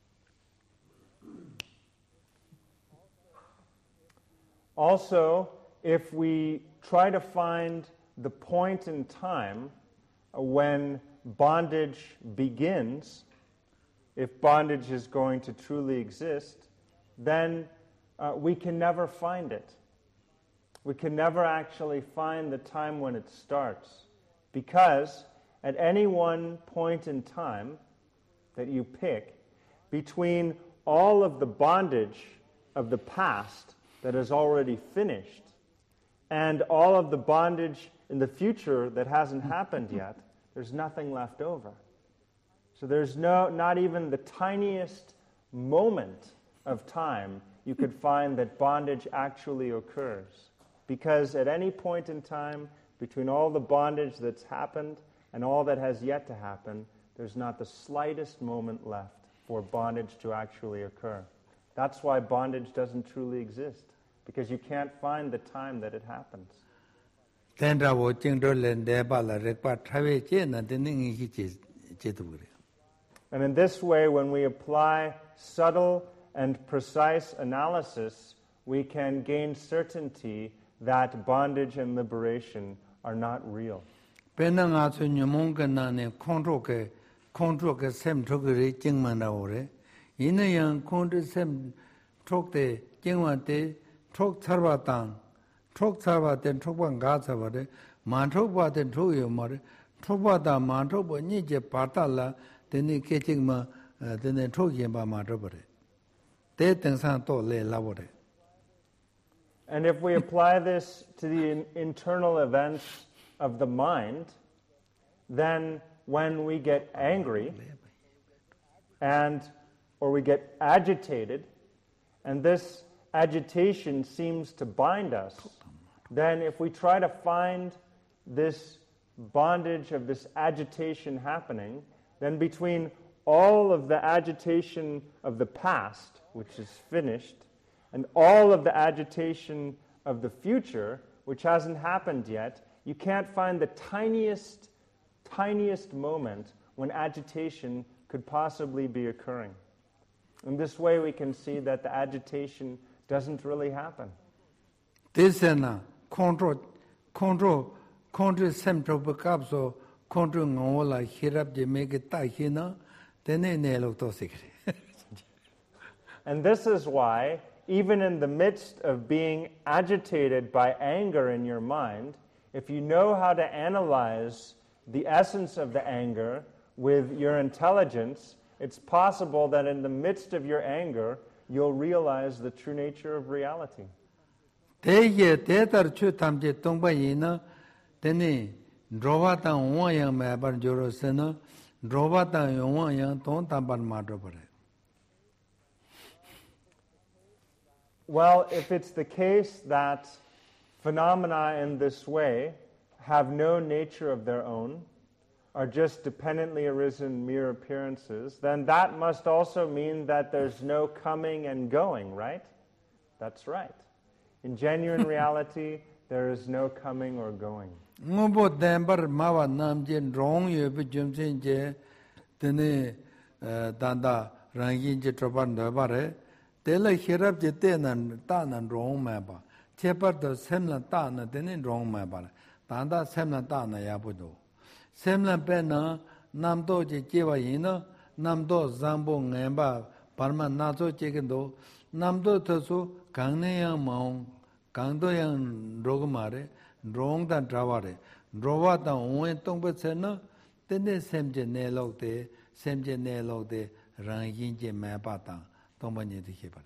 Also, if we try to find the point in time when bondage begins, if bondage is going to truly exist, then we can never find it. We can never actually find the time when it starts, because at any one point in time that you pick, between all of the bondage of the past that is already finished and all of the bondage in the future that hasn't happened yet, there's nothing left over. So there's not even the tiniest moment of time you could find that bondage actually occurs. Because at any point in time, between all the bondage that's happened and all that has yet to happen, there's not the slightest moment left for bondage to actually occur. That's why bondage doesn't truly exist, because you can't find the time that it happens. Tendra wo jingdo len de ba la rekpa trawe che na de ning hi che tu re. And in this way, when we apply subtle and precise analysis, we can gain certainty that bondage and liberation are not real. Pena nga su nyumong ka na ne kontro ke sem thok re jingman da wo re. Yin yang kontro sem thok de jingwan de thok charwa tang thok charwa de thok ban ga charwa de man thok ba de thok yo ma re thok ba da man thok ba ni je pa ta la de ni ke jing ma de ne thok yin ba ma thok ba re. De teng san to le la wo re. And if we apply this to the internal events of the mind, then when we get angry or we get agitated, and this agitation seems to bind us, then if we try to find this bondage of this agitation happening, then between all of the agitation of the past, which is finished, and all of the agitation of the future, which hasn't happened yet, you can't find the tiniest moment when agitation could possibly be occurring. In this way, we can see that the agitation doesn't really happen. This is control central bakapso control ngola hirap je make it tahina tene ne lo to sikre. And this is why, even in the midst of being agitated by anger in your mind, if you know how to analyze the essence of the anger with your intelligence, it's possible that in the midst of your anger, you'll realize the true nature of reality. Teye tetar chu tamje tongba yina tene droba ta wa yang ma bar joro sena droba ta wa yang ton tamban ma do pare. Well, if it's the case that phenomena in this way have no nature of their own, are just dependently arisen mere appearances, then that must also mean that there's no coming and going, right? That's right. In genuine reality, there is no coming or going. Ngobo dembar mawa namjen rong ye bi jumsen je tene danda rangin je troban da bare tele hirap je tenan tanan rong ma ba chepar do semla tana tene rong ma ba danda semla tana ya bu do semla pe na namdo je jewa yina namdo zambo ngemba parma nazo chegendo namdo tosu gangne yang maung gangdo yang rogmare rong dan draware drowa ta wen tongpe sena tene semje ne lok de rangin je ma pa ta tongpa ni de ke pare.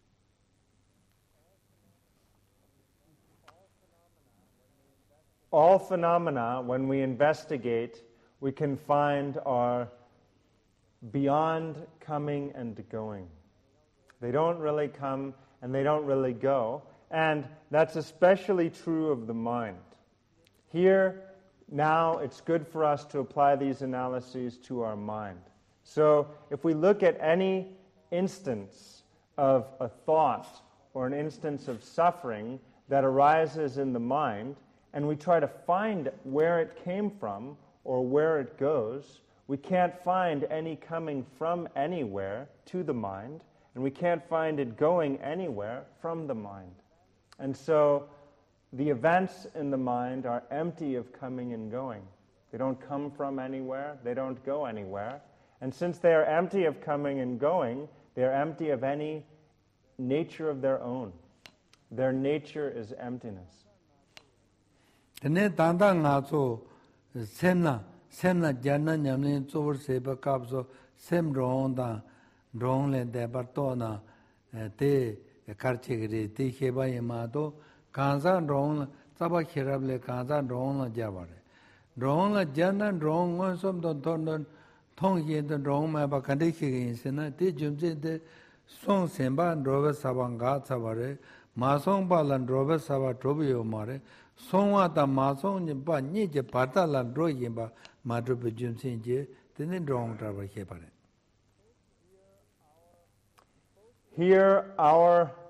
All phenomena, when we investigate, we can find are beyond coming and going. They don't really come and they don't really go, and that's especially true of the mind. Here, now, it's good for us to apply these analyses to our mind. So, if we look at any instance of a thought or an instance of suffering that arises in the mind, and we try to find where it came from or where it goes, we can't find any coming from anywhere to the mind, and we can't find it going anywhere from the mind. And so the events in the mind are empty of coming and going. They don't come from anywhere, they don't go anywhere. And since they are empty of coming and going, they are empty of any nature of their own. Their nature is emptiness. Tene tanda nga so semna jana nyamne chor seba kapso sem rong da rong le de bartona te karche gre te kheba yema to kanza rong saba khirab le kanza rong la jaware rong la jana rong ngon som don don thong ye don rong ma ba kan de khigin sena te jumje de song semba roba sabanga sabare ma song ba lan roba saba drobyo mare songwa ta ma song ni ba ni je bata lan ro yin ba ma dro bu jum sin je tene rong tra ba khe pare. Here our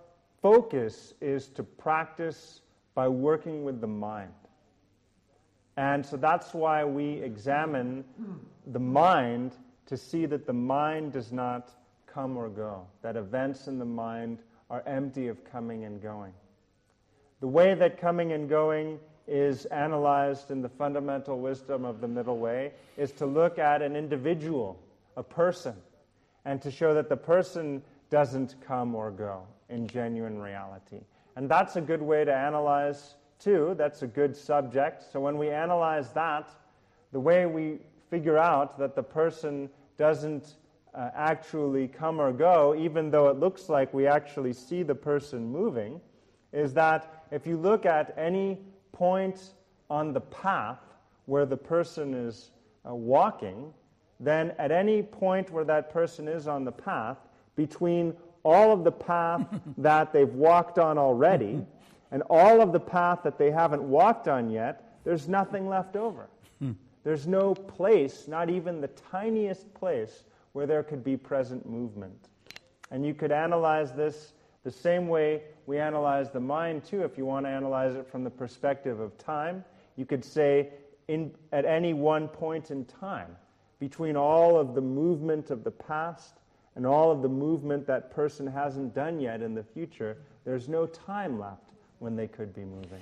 focus is to practice by working with the mind. And so that's why we examine the mind to see that the mind does not come or go, that events in the mind are empty of coming and going. The way that coming and going is analyzed in the fundamental wisdom of the Middle Way is to look at an individual, a person, and to show that the person doesn't come or go in genuine reality. And that's a good way to analyze too. That's a good subject. So when we analyze that, the way we figure out that the person doesn't actually come or go, even though it looks like we actually see the person moving, is that if you look at any point on the path where the person is walking, then at any point where that person is on the path, between all of the path that they've walked on already and all of the path that they haven't walked on yet, there's nothing left over. There's no place, not even the tiniest place, where there could be present movement. And you could analyze this the same way we analyze the mind too. If you want to analyze it from the perspective of time, you could say at any one point in time, between all of the movement of the past and all of the movement that person hasn't done yet in the future, there's no time left when they could be moving.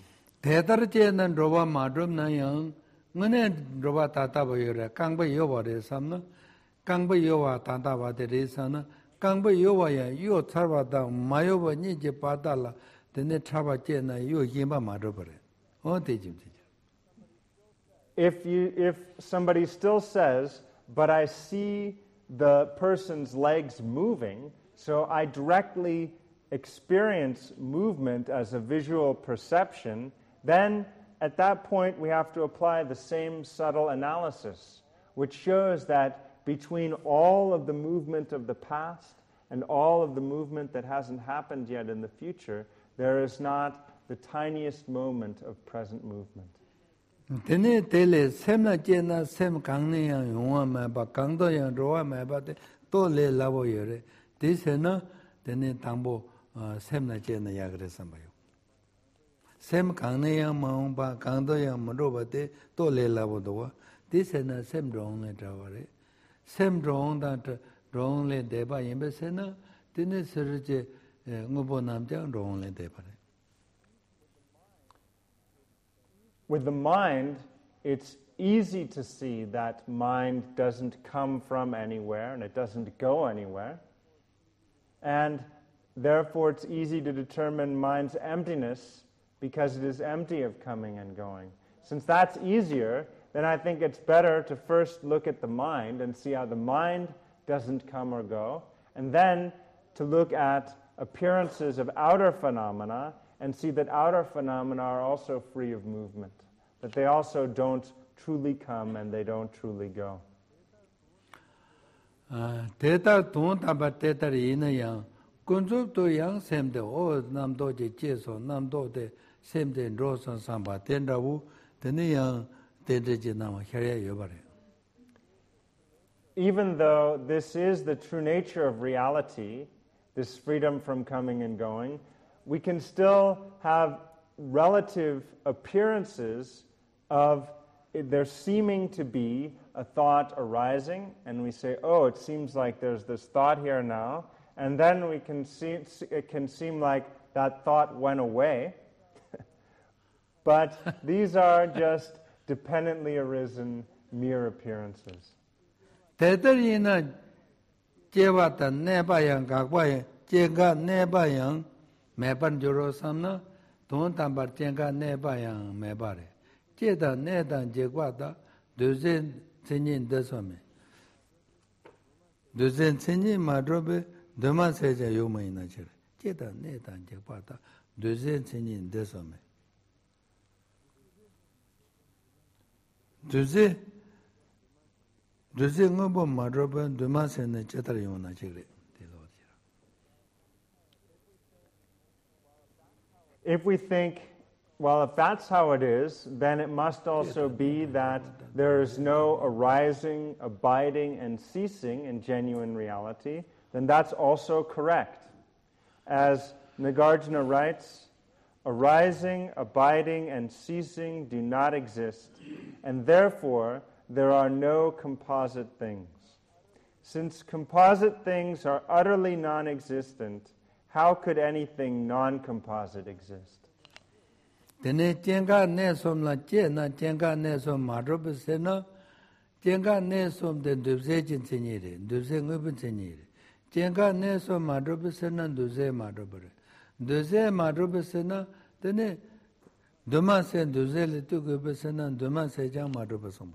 If somebody still says, but I see the person's legs moving, so I directly experience movement as a visual perception, then at that point we have to apply the same subtle analysis, which shows that between all of the movement of the past and all of the movement that hasn't happened yet in the future, there is not the tiniest moment of present movement. Tene tele semna jena sem kangne yang yongwa ma ba kangdo yang rowa ma ba de to le labo yore desena tene tambo semna jena ya gre sambayo sem kangne yang ma ba kangdo yang ma ro ba de to le labo do desena sem rong le taware sem rong da rong le de ba yin be sena tene serje ngobo nam jang rong le de ba. With the mind, it's easy to see that mind doesn't come from anywhere and it doesn't go anywhere. And therefore it's easy to determine mind's emptiness because it is empty of coming and going. Since that's easier, then I think it's better to first look at the mind and see how the mind doesn't come or go, and then to look at appearances of outer phenomena and see that outer phenomena are also free of movement, that they also don't truly come and they don't truly go. Teta tun taba teta ina yang kunzup to yang semde o namdo je jeso namdo de semde rosan samba tenda wu tene yang tende je nama kharya yobare. Even though this is the true nature of reality, this freedom from coming and going, we can still have relative appearances of there seeming to be a thought arising, and we say, oh, it seems like there's this thought here now, and then we can see it can seem like that thought went away. But these are just dependently arisen mere appearances. Tetarina jevata nebayang gagwaya jenga nebayang meban joro samna don tambar jenga nebayang mebare jeda nedan jegwada duzen senin desome duzen senin madrobe dema seja yomaina chere jeda nedan jegwada duzen senin desome duze ngobo madrobe dema sene chetar yona chere. If we think, well, if that's how it is, then it must also be that there is no arising, abiding, and ceasing in genuine reality, then that's also correct. As Nagarjuna writes, arising, abiding, and ceasing do not exist, and therefore there are no composite things. Since composite things are utterly non-existent, how could anything non-composite exist? Tene jenga ne som la je na jenga ne som madrop se na jenga ne som de dubse jin chenye re dubse ngubin chenye re jenga ne som madrop se na dubse madrop re dubse madrop se na tene duma se dubse le tu gube se na duma se jang madrop som.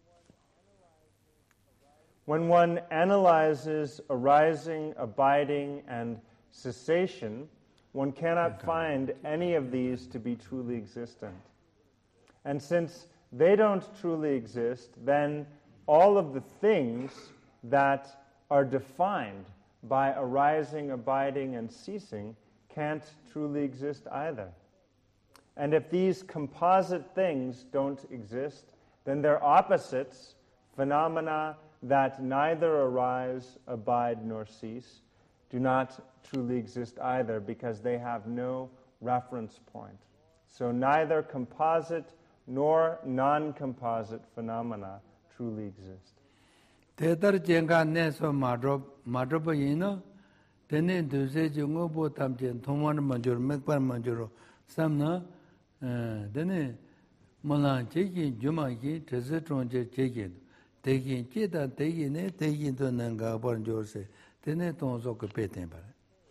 When one analyzes arising, abiding, and cessation, one cannot find any of these to be truly existent. And since they don't truly exist, then all of the things that are defined by arising, abiding, and ceasing can't truly exist either. And if these composite things don't exist, then their opposites, phenomena that neither arise, abide, nor cease, do not truly exist either because they have no reference point. So neither composite nor non-composite phenomena truly exist. Tetar jenga ne so madrop yino tene duse jungo bo tamjen thomwan manjur mekpan manjuro samna tene mola cheki juma ki tese tronje cheki tekin cheta teki ne tekin to nanga banjur se tene tonso ko peten par.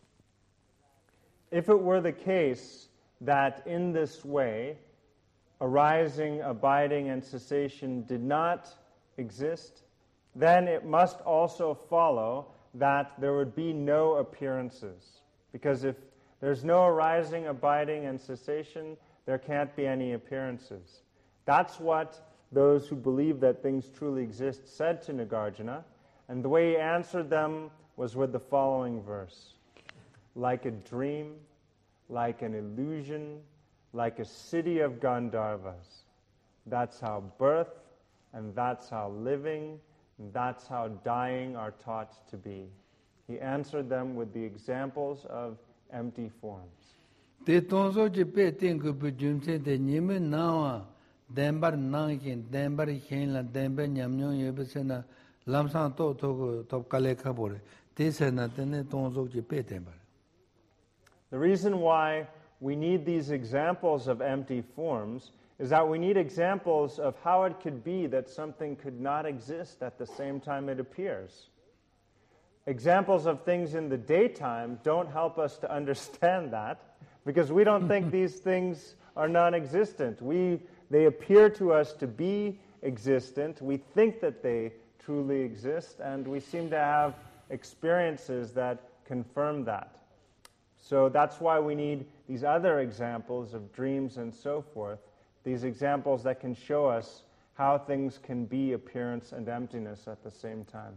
If it were the case that in this way arising, abiding, and cessation did not exist, then it must also follow that there would be no appearances. Because if there's no arising, abiding, and cessation, there can't be any appearances. That's what those who believe that things truly exist said to Nagarjuna, and the way he answered them was with the following verse. Like a dream, like an illusion, like a city of Gandharvas. That's how birth, and that's how living, and that's how dying are taught to be. He answered them with the examples of empty forms. Te tonso je pe tengu bu jumse de nyime nawa dembar nangin dembar khenla dembe nyamnyo yebesena lamsan to top kale khabore te sena tene tonso je pe dembar. The reason why we need these examples of empty forms is that we need examples of how it could be that something could not exist at the same time it appears. Examples of things in the daytime don't help us to understand that because we don't think these things are non-existent. They appear to us to be existent. We think that they truly exist, and we seem to have experiences that confirm that. So that's why we need these other examples of dreams and so forth, these examples that can show us how things can be appearance and emptiness at the same time.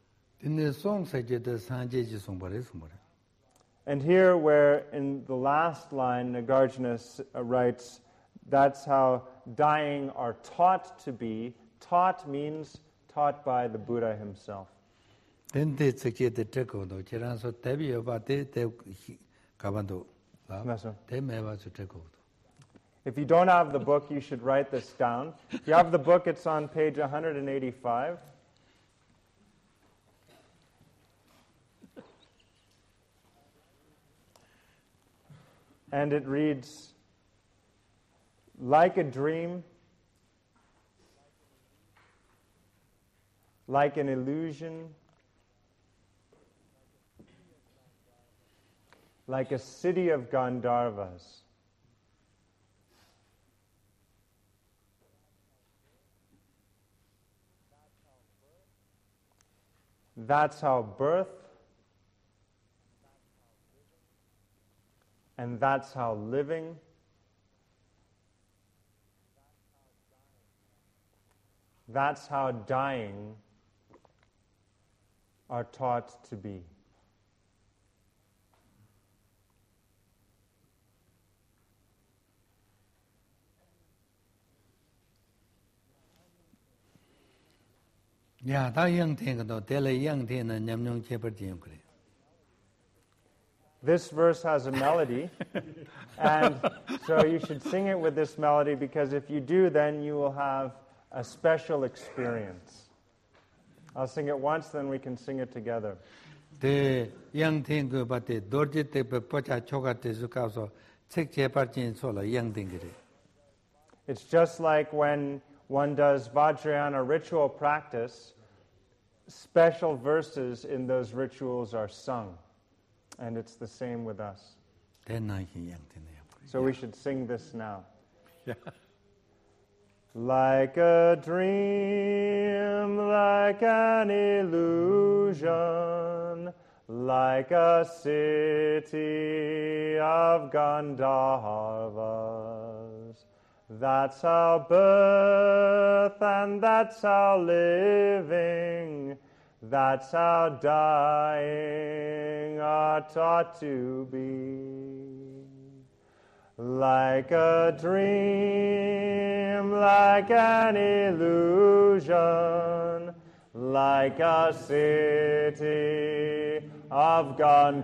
And here where in the last line Nagarjuna writes, that's how dying are taught to be. Taught means taught by the Buddha himself. If you don't have the book, you should write this down. If you have the book, it's on page 185. And it reads, like a dream, like an illusion, like a city of Gandharvas. That's how birth, and that's how living, that's how dying are taught to be. This verse has a melody, and so you should sing it with this melody, because if you do, then you will have a special experience. I'll sing it once, then we can sing it together. 대 양팅 그 바테 도르지 때 버차 초가 때서 가서 책 제발진 소라 양팅 그래. It's just like when one does Vajrayana ritual practice, special verses in those rituals are sung. And it's the same with us. So we should sing this now. Yeah. Like a dream, like an illusion, like a city of Gandharvas. That's our birth and that's our living. That's our dying are taught to be. Like a dream, like an illusion, like a city of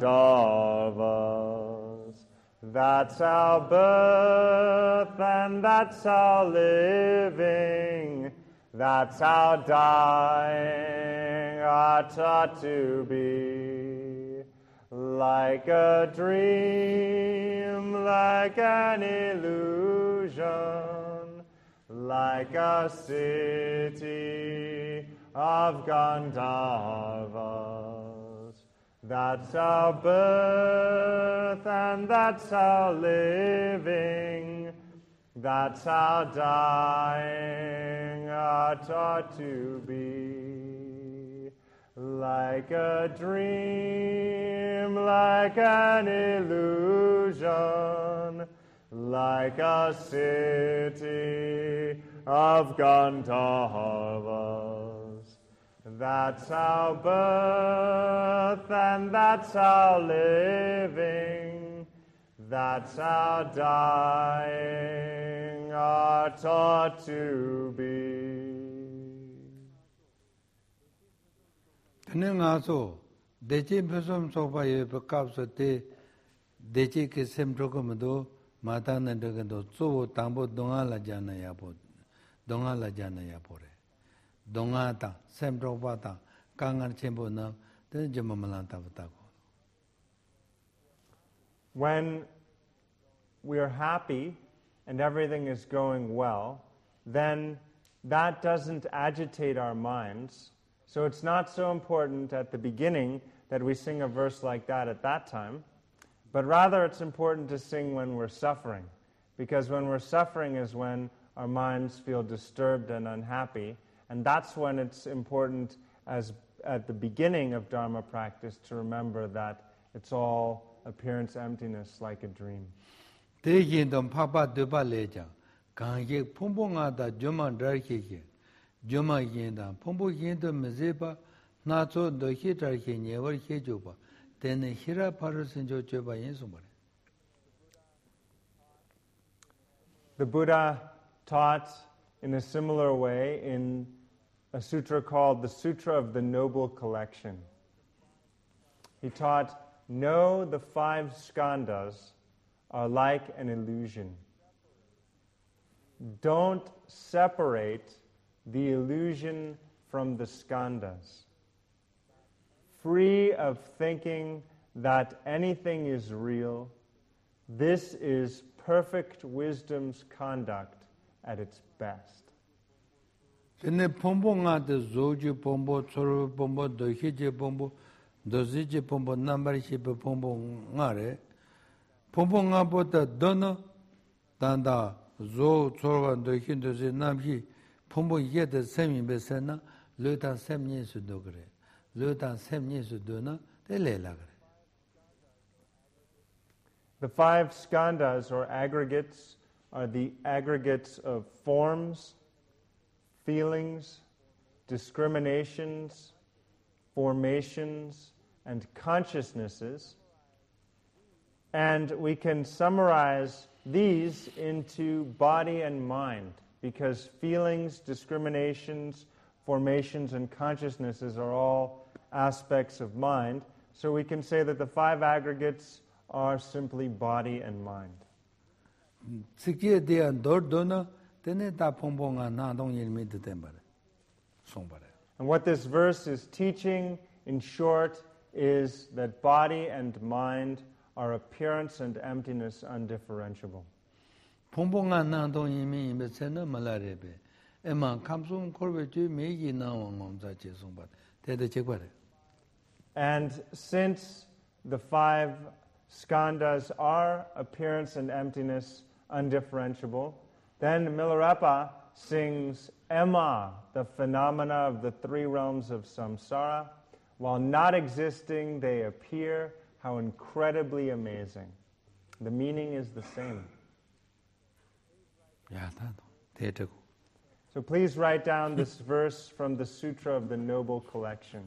Gandharvas. That's our birth and that's our living. That's our dying are taught to be. Like a dream, like an illusion, like a city of Gandharvas. That's our birth and that's our living. That's our dying are taught to be. Like a dream, like an illusion, like a city of Gandharvas. That's our birth and that's our living. That's our dying are taught to be. 가서 대체 표som 소바에 버캅서 때 대체 그 셈조금도 마다는 데도 조 담보 동안라잖아요. 동안라잖아요. 보래. 동아다 셈조바다 강한 쳔보는 되게 뭐만한다고. When we are happy and everything is going well, then that doesn't agitate our minds. So it's not so important at the beginning that we sing a verse like that at that time, but rather it's important to sing when we're suffering, because when we're suffering is when our minds feel disturbed and unhappy, and that's when it's important, as at the beginning of Dharma practice, to remember that it's all appearance emptiness like a dream. 대신도 파파 되발래자 강게 풍봉하다 조만 더케게 조만인다 풍봉인도 메제바 나초 더히다케 네버 해줘봐 되는 히라파르슨 줘봐 인수말. The Buddha taught in a similar way in a sutra called the Sutra of the Noble Collection. He taught, know the 5 skandhas are like an illusion. Don't separate the illusion from the skandhas. Free of thinking that anything is real, this is perfect wisdom's conduct at its best. 근데 봄봉한테 조주 봄보 초로 봄보 더히제 봄보 더지제 봄보 남바리시 봄봉아래 봄봉아보다 더너 단다 조 초로가 더힌도지 남히 봄보 이게도 셈이 베세나 르다 셈니스도 그래 르다 셈니스도나 텔레라 그래. The 5 skandhas, or aggregates, are the aggregates of forms, feelings, discriminations, formations, and consciousnesses. And we can summarize these into body and mind, because feelings, discriminations, formations, and consciousnesses are all aspects of mind. So we can say that the 5 aggregates are simply body and mind. Sikye dia dordona tene ta pongponga na dong yirmi de tembare. Songbare. And what this verse is teaching, in short, is that body and mind are appearance and emptiness undifferentiable. Pongponga na dong yirmi me sena malarebe. Ema kamsum korbe ju meji na wangom za che songbare. Tede chekware. And since the 5 skandhas are appearance and emptiness undifferentiable, then Milarepa sings Emma, the phenomena of the 3 realms of samsara. While not existing, they appear. How incredibly amazing. The meaning is the same. So please write down this verse from the Sutra of the Noble Collection.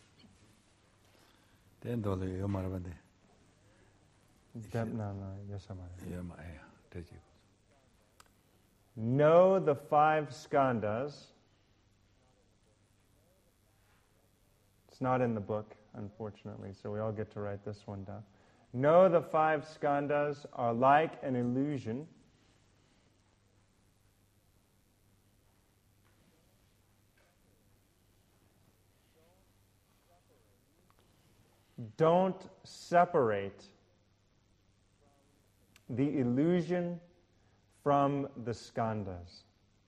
Know the 5 skandhas. It's not in the book, unfortunately, so we all get to write this one down. Know the 5 skandhas are like an illusion. Don't separate the illusion from the skandhas.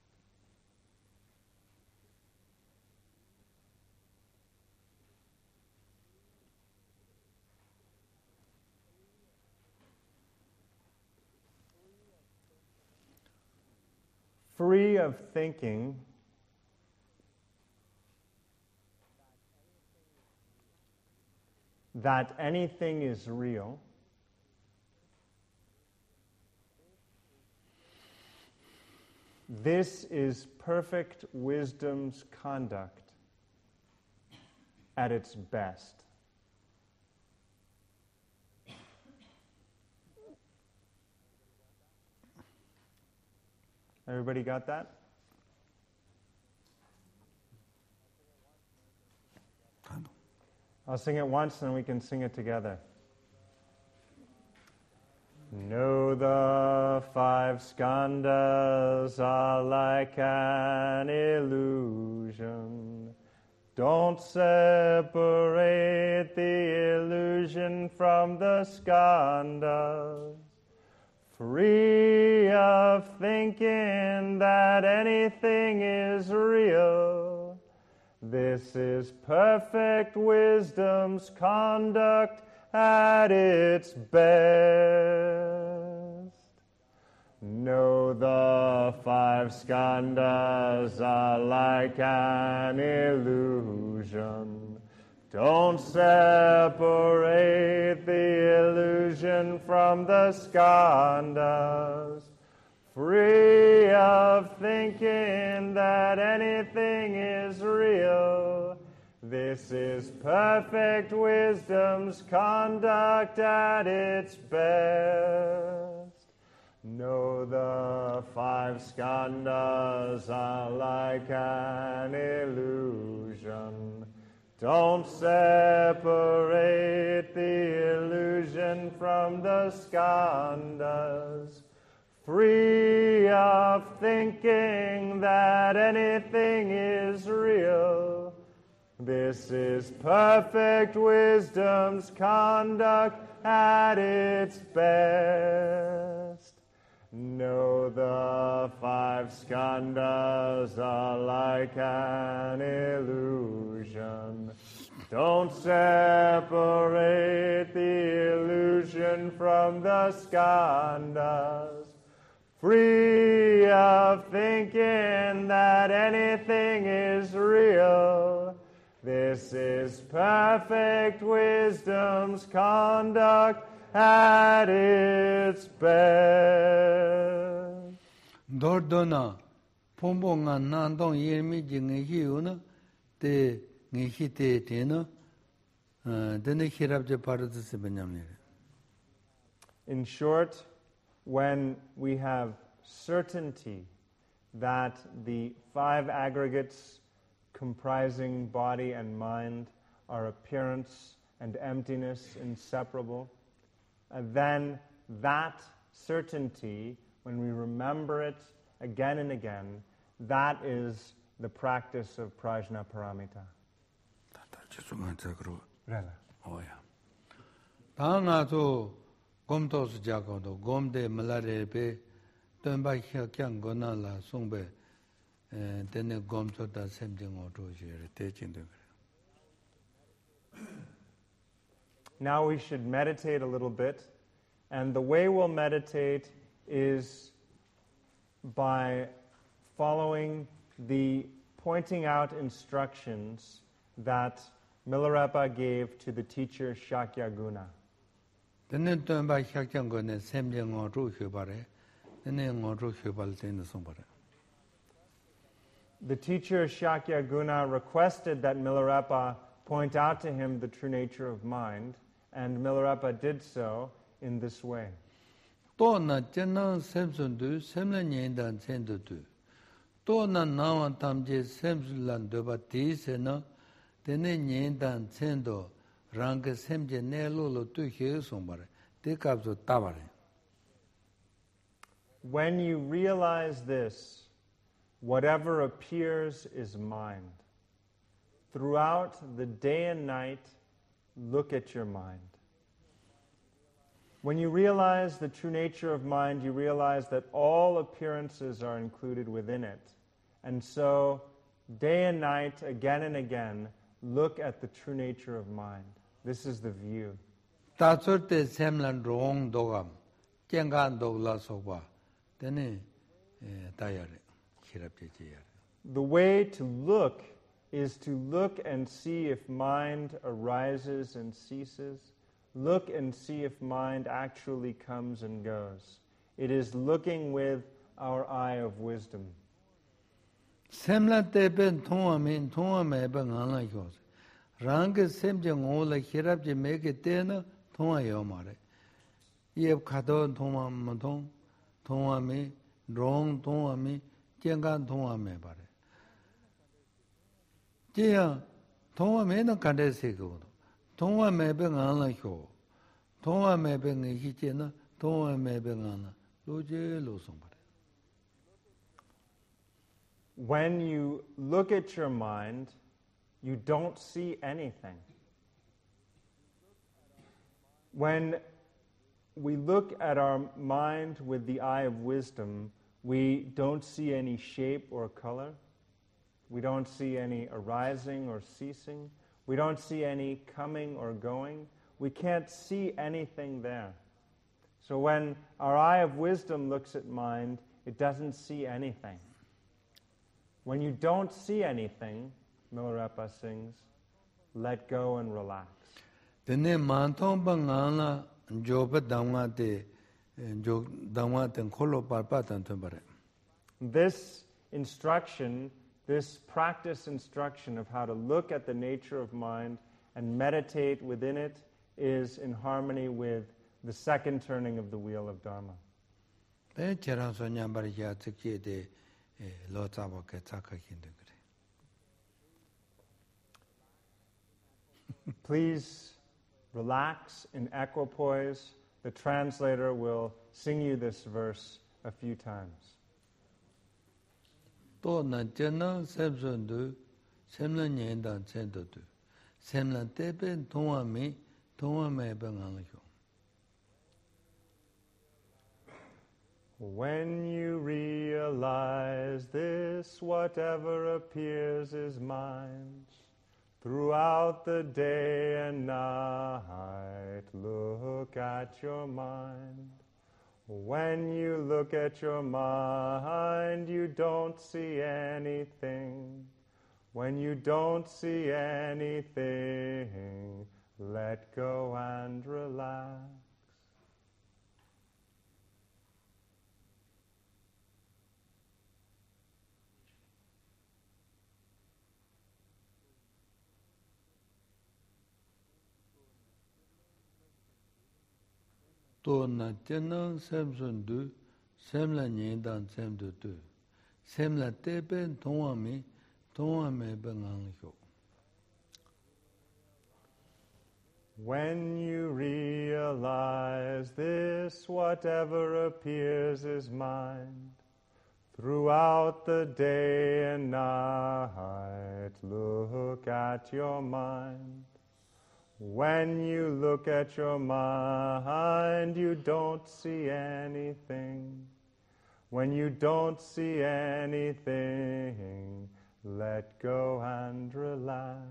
Free of thinking that anything is real, this is perfect wisdom's conduct at its best. Everybody got that? I'll sing it once and we can sing it together. Know the 5 skandhas are like an illusion. Don't separate the illusion from the skandhas. Free of thinking that anything is real. This is perfect wisdom's conduct at its best. Know the 5 skandhas are like an illusion. Don't separate the illusion from the skandhas. Free of thinking that anything is real. This is perfect wisdom's conduct at its best. Know the 5 skandhas are like an illusion. Don't separate the illusion from the skandhas. Free of thinking that anything is real. This is perfect wisdom's conduct at its best. Know the 5 skandhas are like an illusion. Don't separate the illusion from the skandhas. Free of thinking that anything is real. This is perfect wisdom's conduct at its best. Dordona pombonga nandong yemi jingi hiuna te ngi te tena dene hirabje paradise benyamnere. In short, when we have certainty that the 5 aggregates comprising body and mind are appearance and emptiness inseparable, then that certainty, when we remember it again and again, that is the practice of Prajnaparamita. 오야. 당아도 곰도스 자고도 곰데 말아레베 던바 혁양 거나라 송베 데네 곰토다 샘정어 조시에 대진도 그래. Now we should meditate a little bit, and the way we'll meditate is by following the pointing out instructions that Milarepa gave to the teacher Shakyaguna. 데네 던바 혁양 거네 샘정어 조시바래. 데네 어조 휴발 때는 송바래. The teacher Shakyaguna requested that Milarepa point out to him the true nature of mind, and Milarepa did so in this way. 또나 전능 샘순도 샘년인단 센도도 또나 나와 담제 샘술란 되바 디세나 데네 년단 센도 랑게 샘제 내로로 뜨게 송바래. 대갑도 따바래. When you realize this, whatever appears is mind. Throughout the day and night, look at your mind. When you realize the true nature of mind, you realize that all appearances are included within it. And so, day and night, again and again, look at the true nature of mind. This is the view. 따sor때 샘란 롱 도감 깽간 도라 소바 데네 다야래 히랍제지야래. The way to look is to look and see if mind arises and ceases. Look and see if mind actually comes and goes. It is looking with our eye of wisdom. 샘란 때ben 통하면 통하면 안라 효스. 랑게 샘정 올라 히랍제 메게 때나 통하여 말해. 예 가도 통하면 통하면 롱 통하면 깽간 통하면 말해. 제야 통하면은 간대세고 통하면은 안라효 통하면은 희제나 통하면은 안라 로제로송 말해. When you look at your mind, you don't see anything. When we look at our mind with the eye of wisdom, we don't see any shape or color. We don't see any arising or ceasing. We don't see any coming or going. We can't see anything there. So when our eye of wisdom looks at mind, it doesn't see anything. When you don't see anything, Milarepa sings, let go and relax. 데네 만통방 안라 조베 담와데 조 담와데 콜로 발바탄 템바레. This instruction, this practice instruction of how to look at the nature of mind and meditate within it is in harmony with the second turning of the wheel of Dharma. 데 제라서 냠바리야 특기에 로자바게 착하긴데 그래. Please relax in equipoise. The translator will sing you this verse a few times. 또 난전능 샘선도 샘런년단 센도도 샘란 때ben 통함이 통함에 병안하고. When you realize this, whatever appears is mind. Throughout the day and night, look at your mind. When you look at your mind, you don't see anything. When you don't see anything, let go and relax. 또 난전능 샘선도 샘란년단 샘도도 샘란 때ben 통함이 통함에 병안하고. When you realize realize this, whatever appears is mind. Throughout the day and night, look at your mind. When you look at your mind, you don't see anything. When you don't see anything, let go and relax.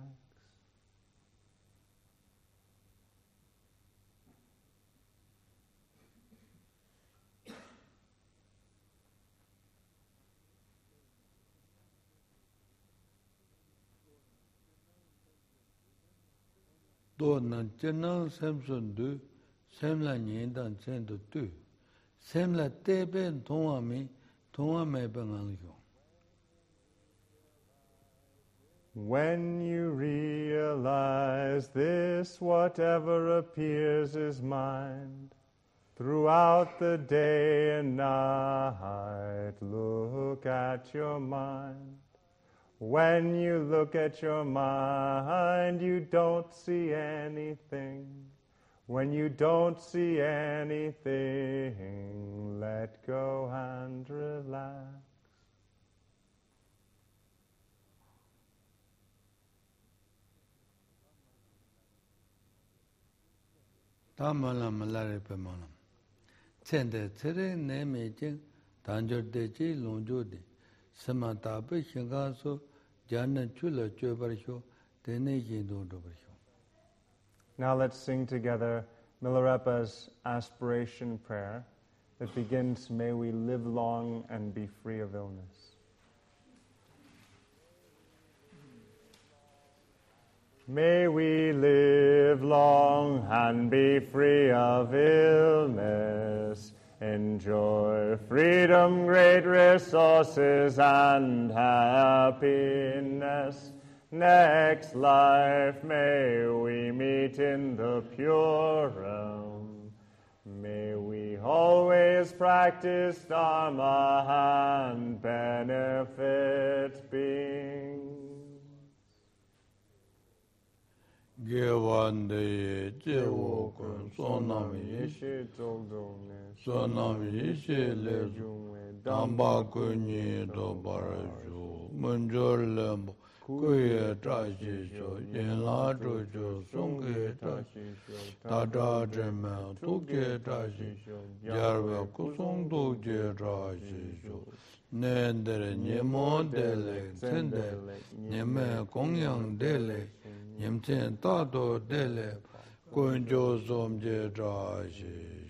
Do nan chenang samson du, samla nyendan chendo du, samla teben tongwa me bangang yo. When you realize this, whatever appears is mind. Throughout the day and night, look at your mind. When you look at your mind, you don't see anything. When you don't see anything, let go and relax. Tamala malare pemalam. Chende chere ne mejing, tanjor deji lonjo de, samatabe shingaso, jana chula chobarsho, tene yindo dobarsho. Now let's sing together Milarepa's aspiration prayer that begins, "May we live long and be free of illness." May we live long and be free of illness, enjoy freedom, great resources, and happiness. Next life may we meet in the pure realm. May we always practice Dharma and benefit beings. Gewande Jewokun Sonami Le Damba Kunyi Do Baraju Munjol Kuya Trashisho Yenla Jojo Sungi Tata Jemel Tuke Trashisho Yarwe Kusung Tuke Trashisho Nendere Nyemo Dele Sendele Nyeme Kongyang Dele Nyemchen Tato Dele Kunjo Somje Trashi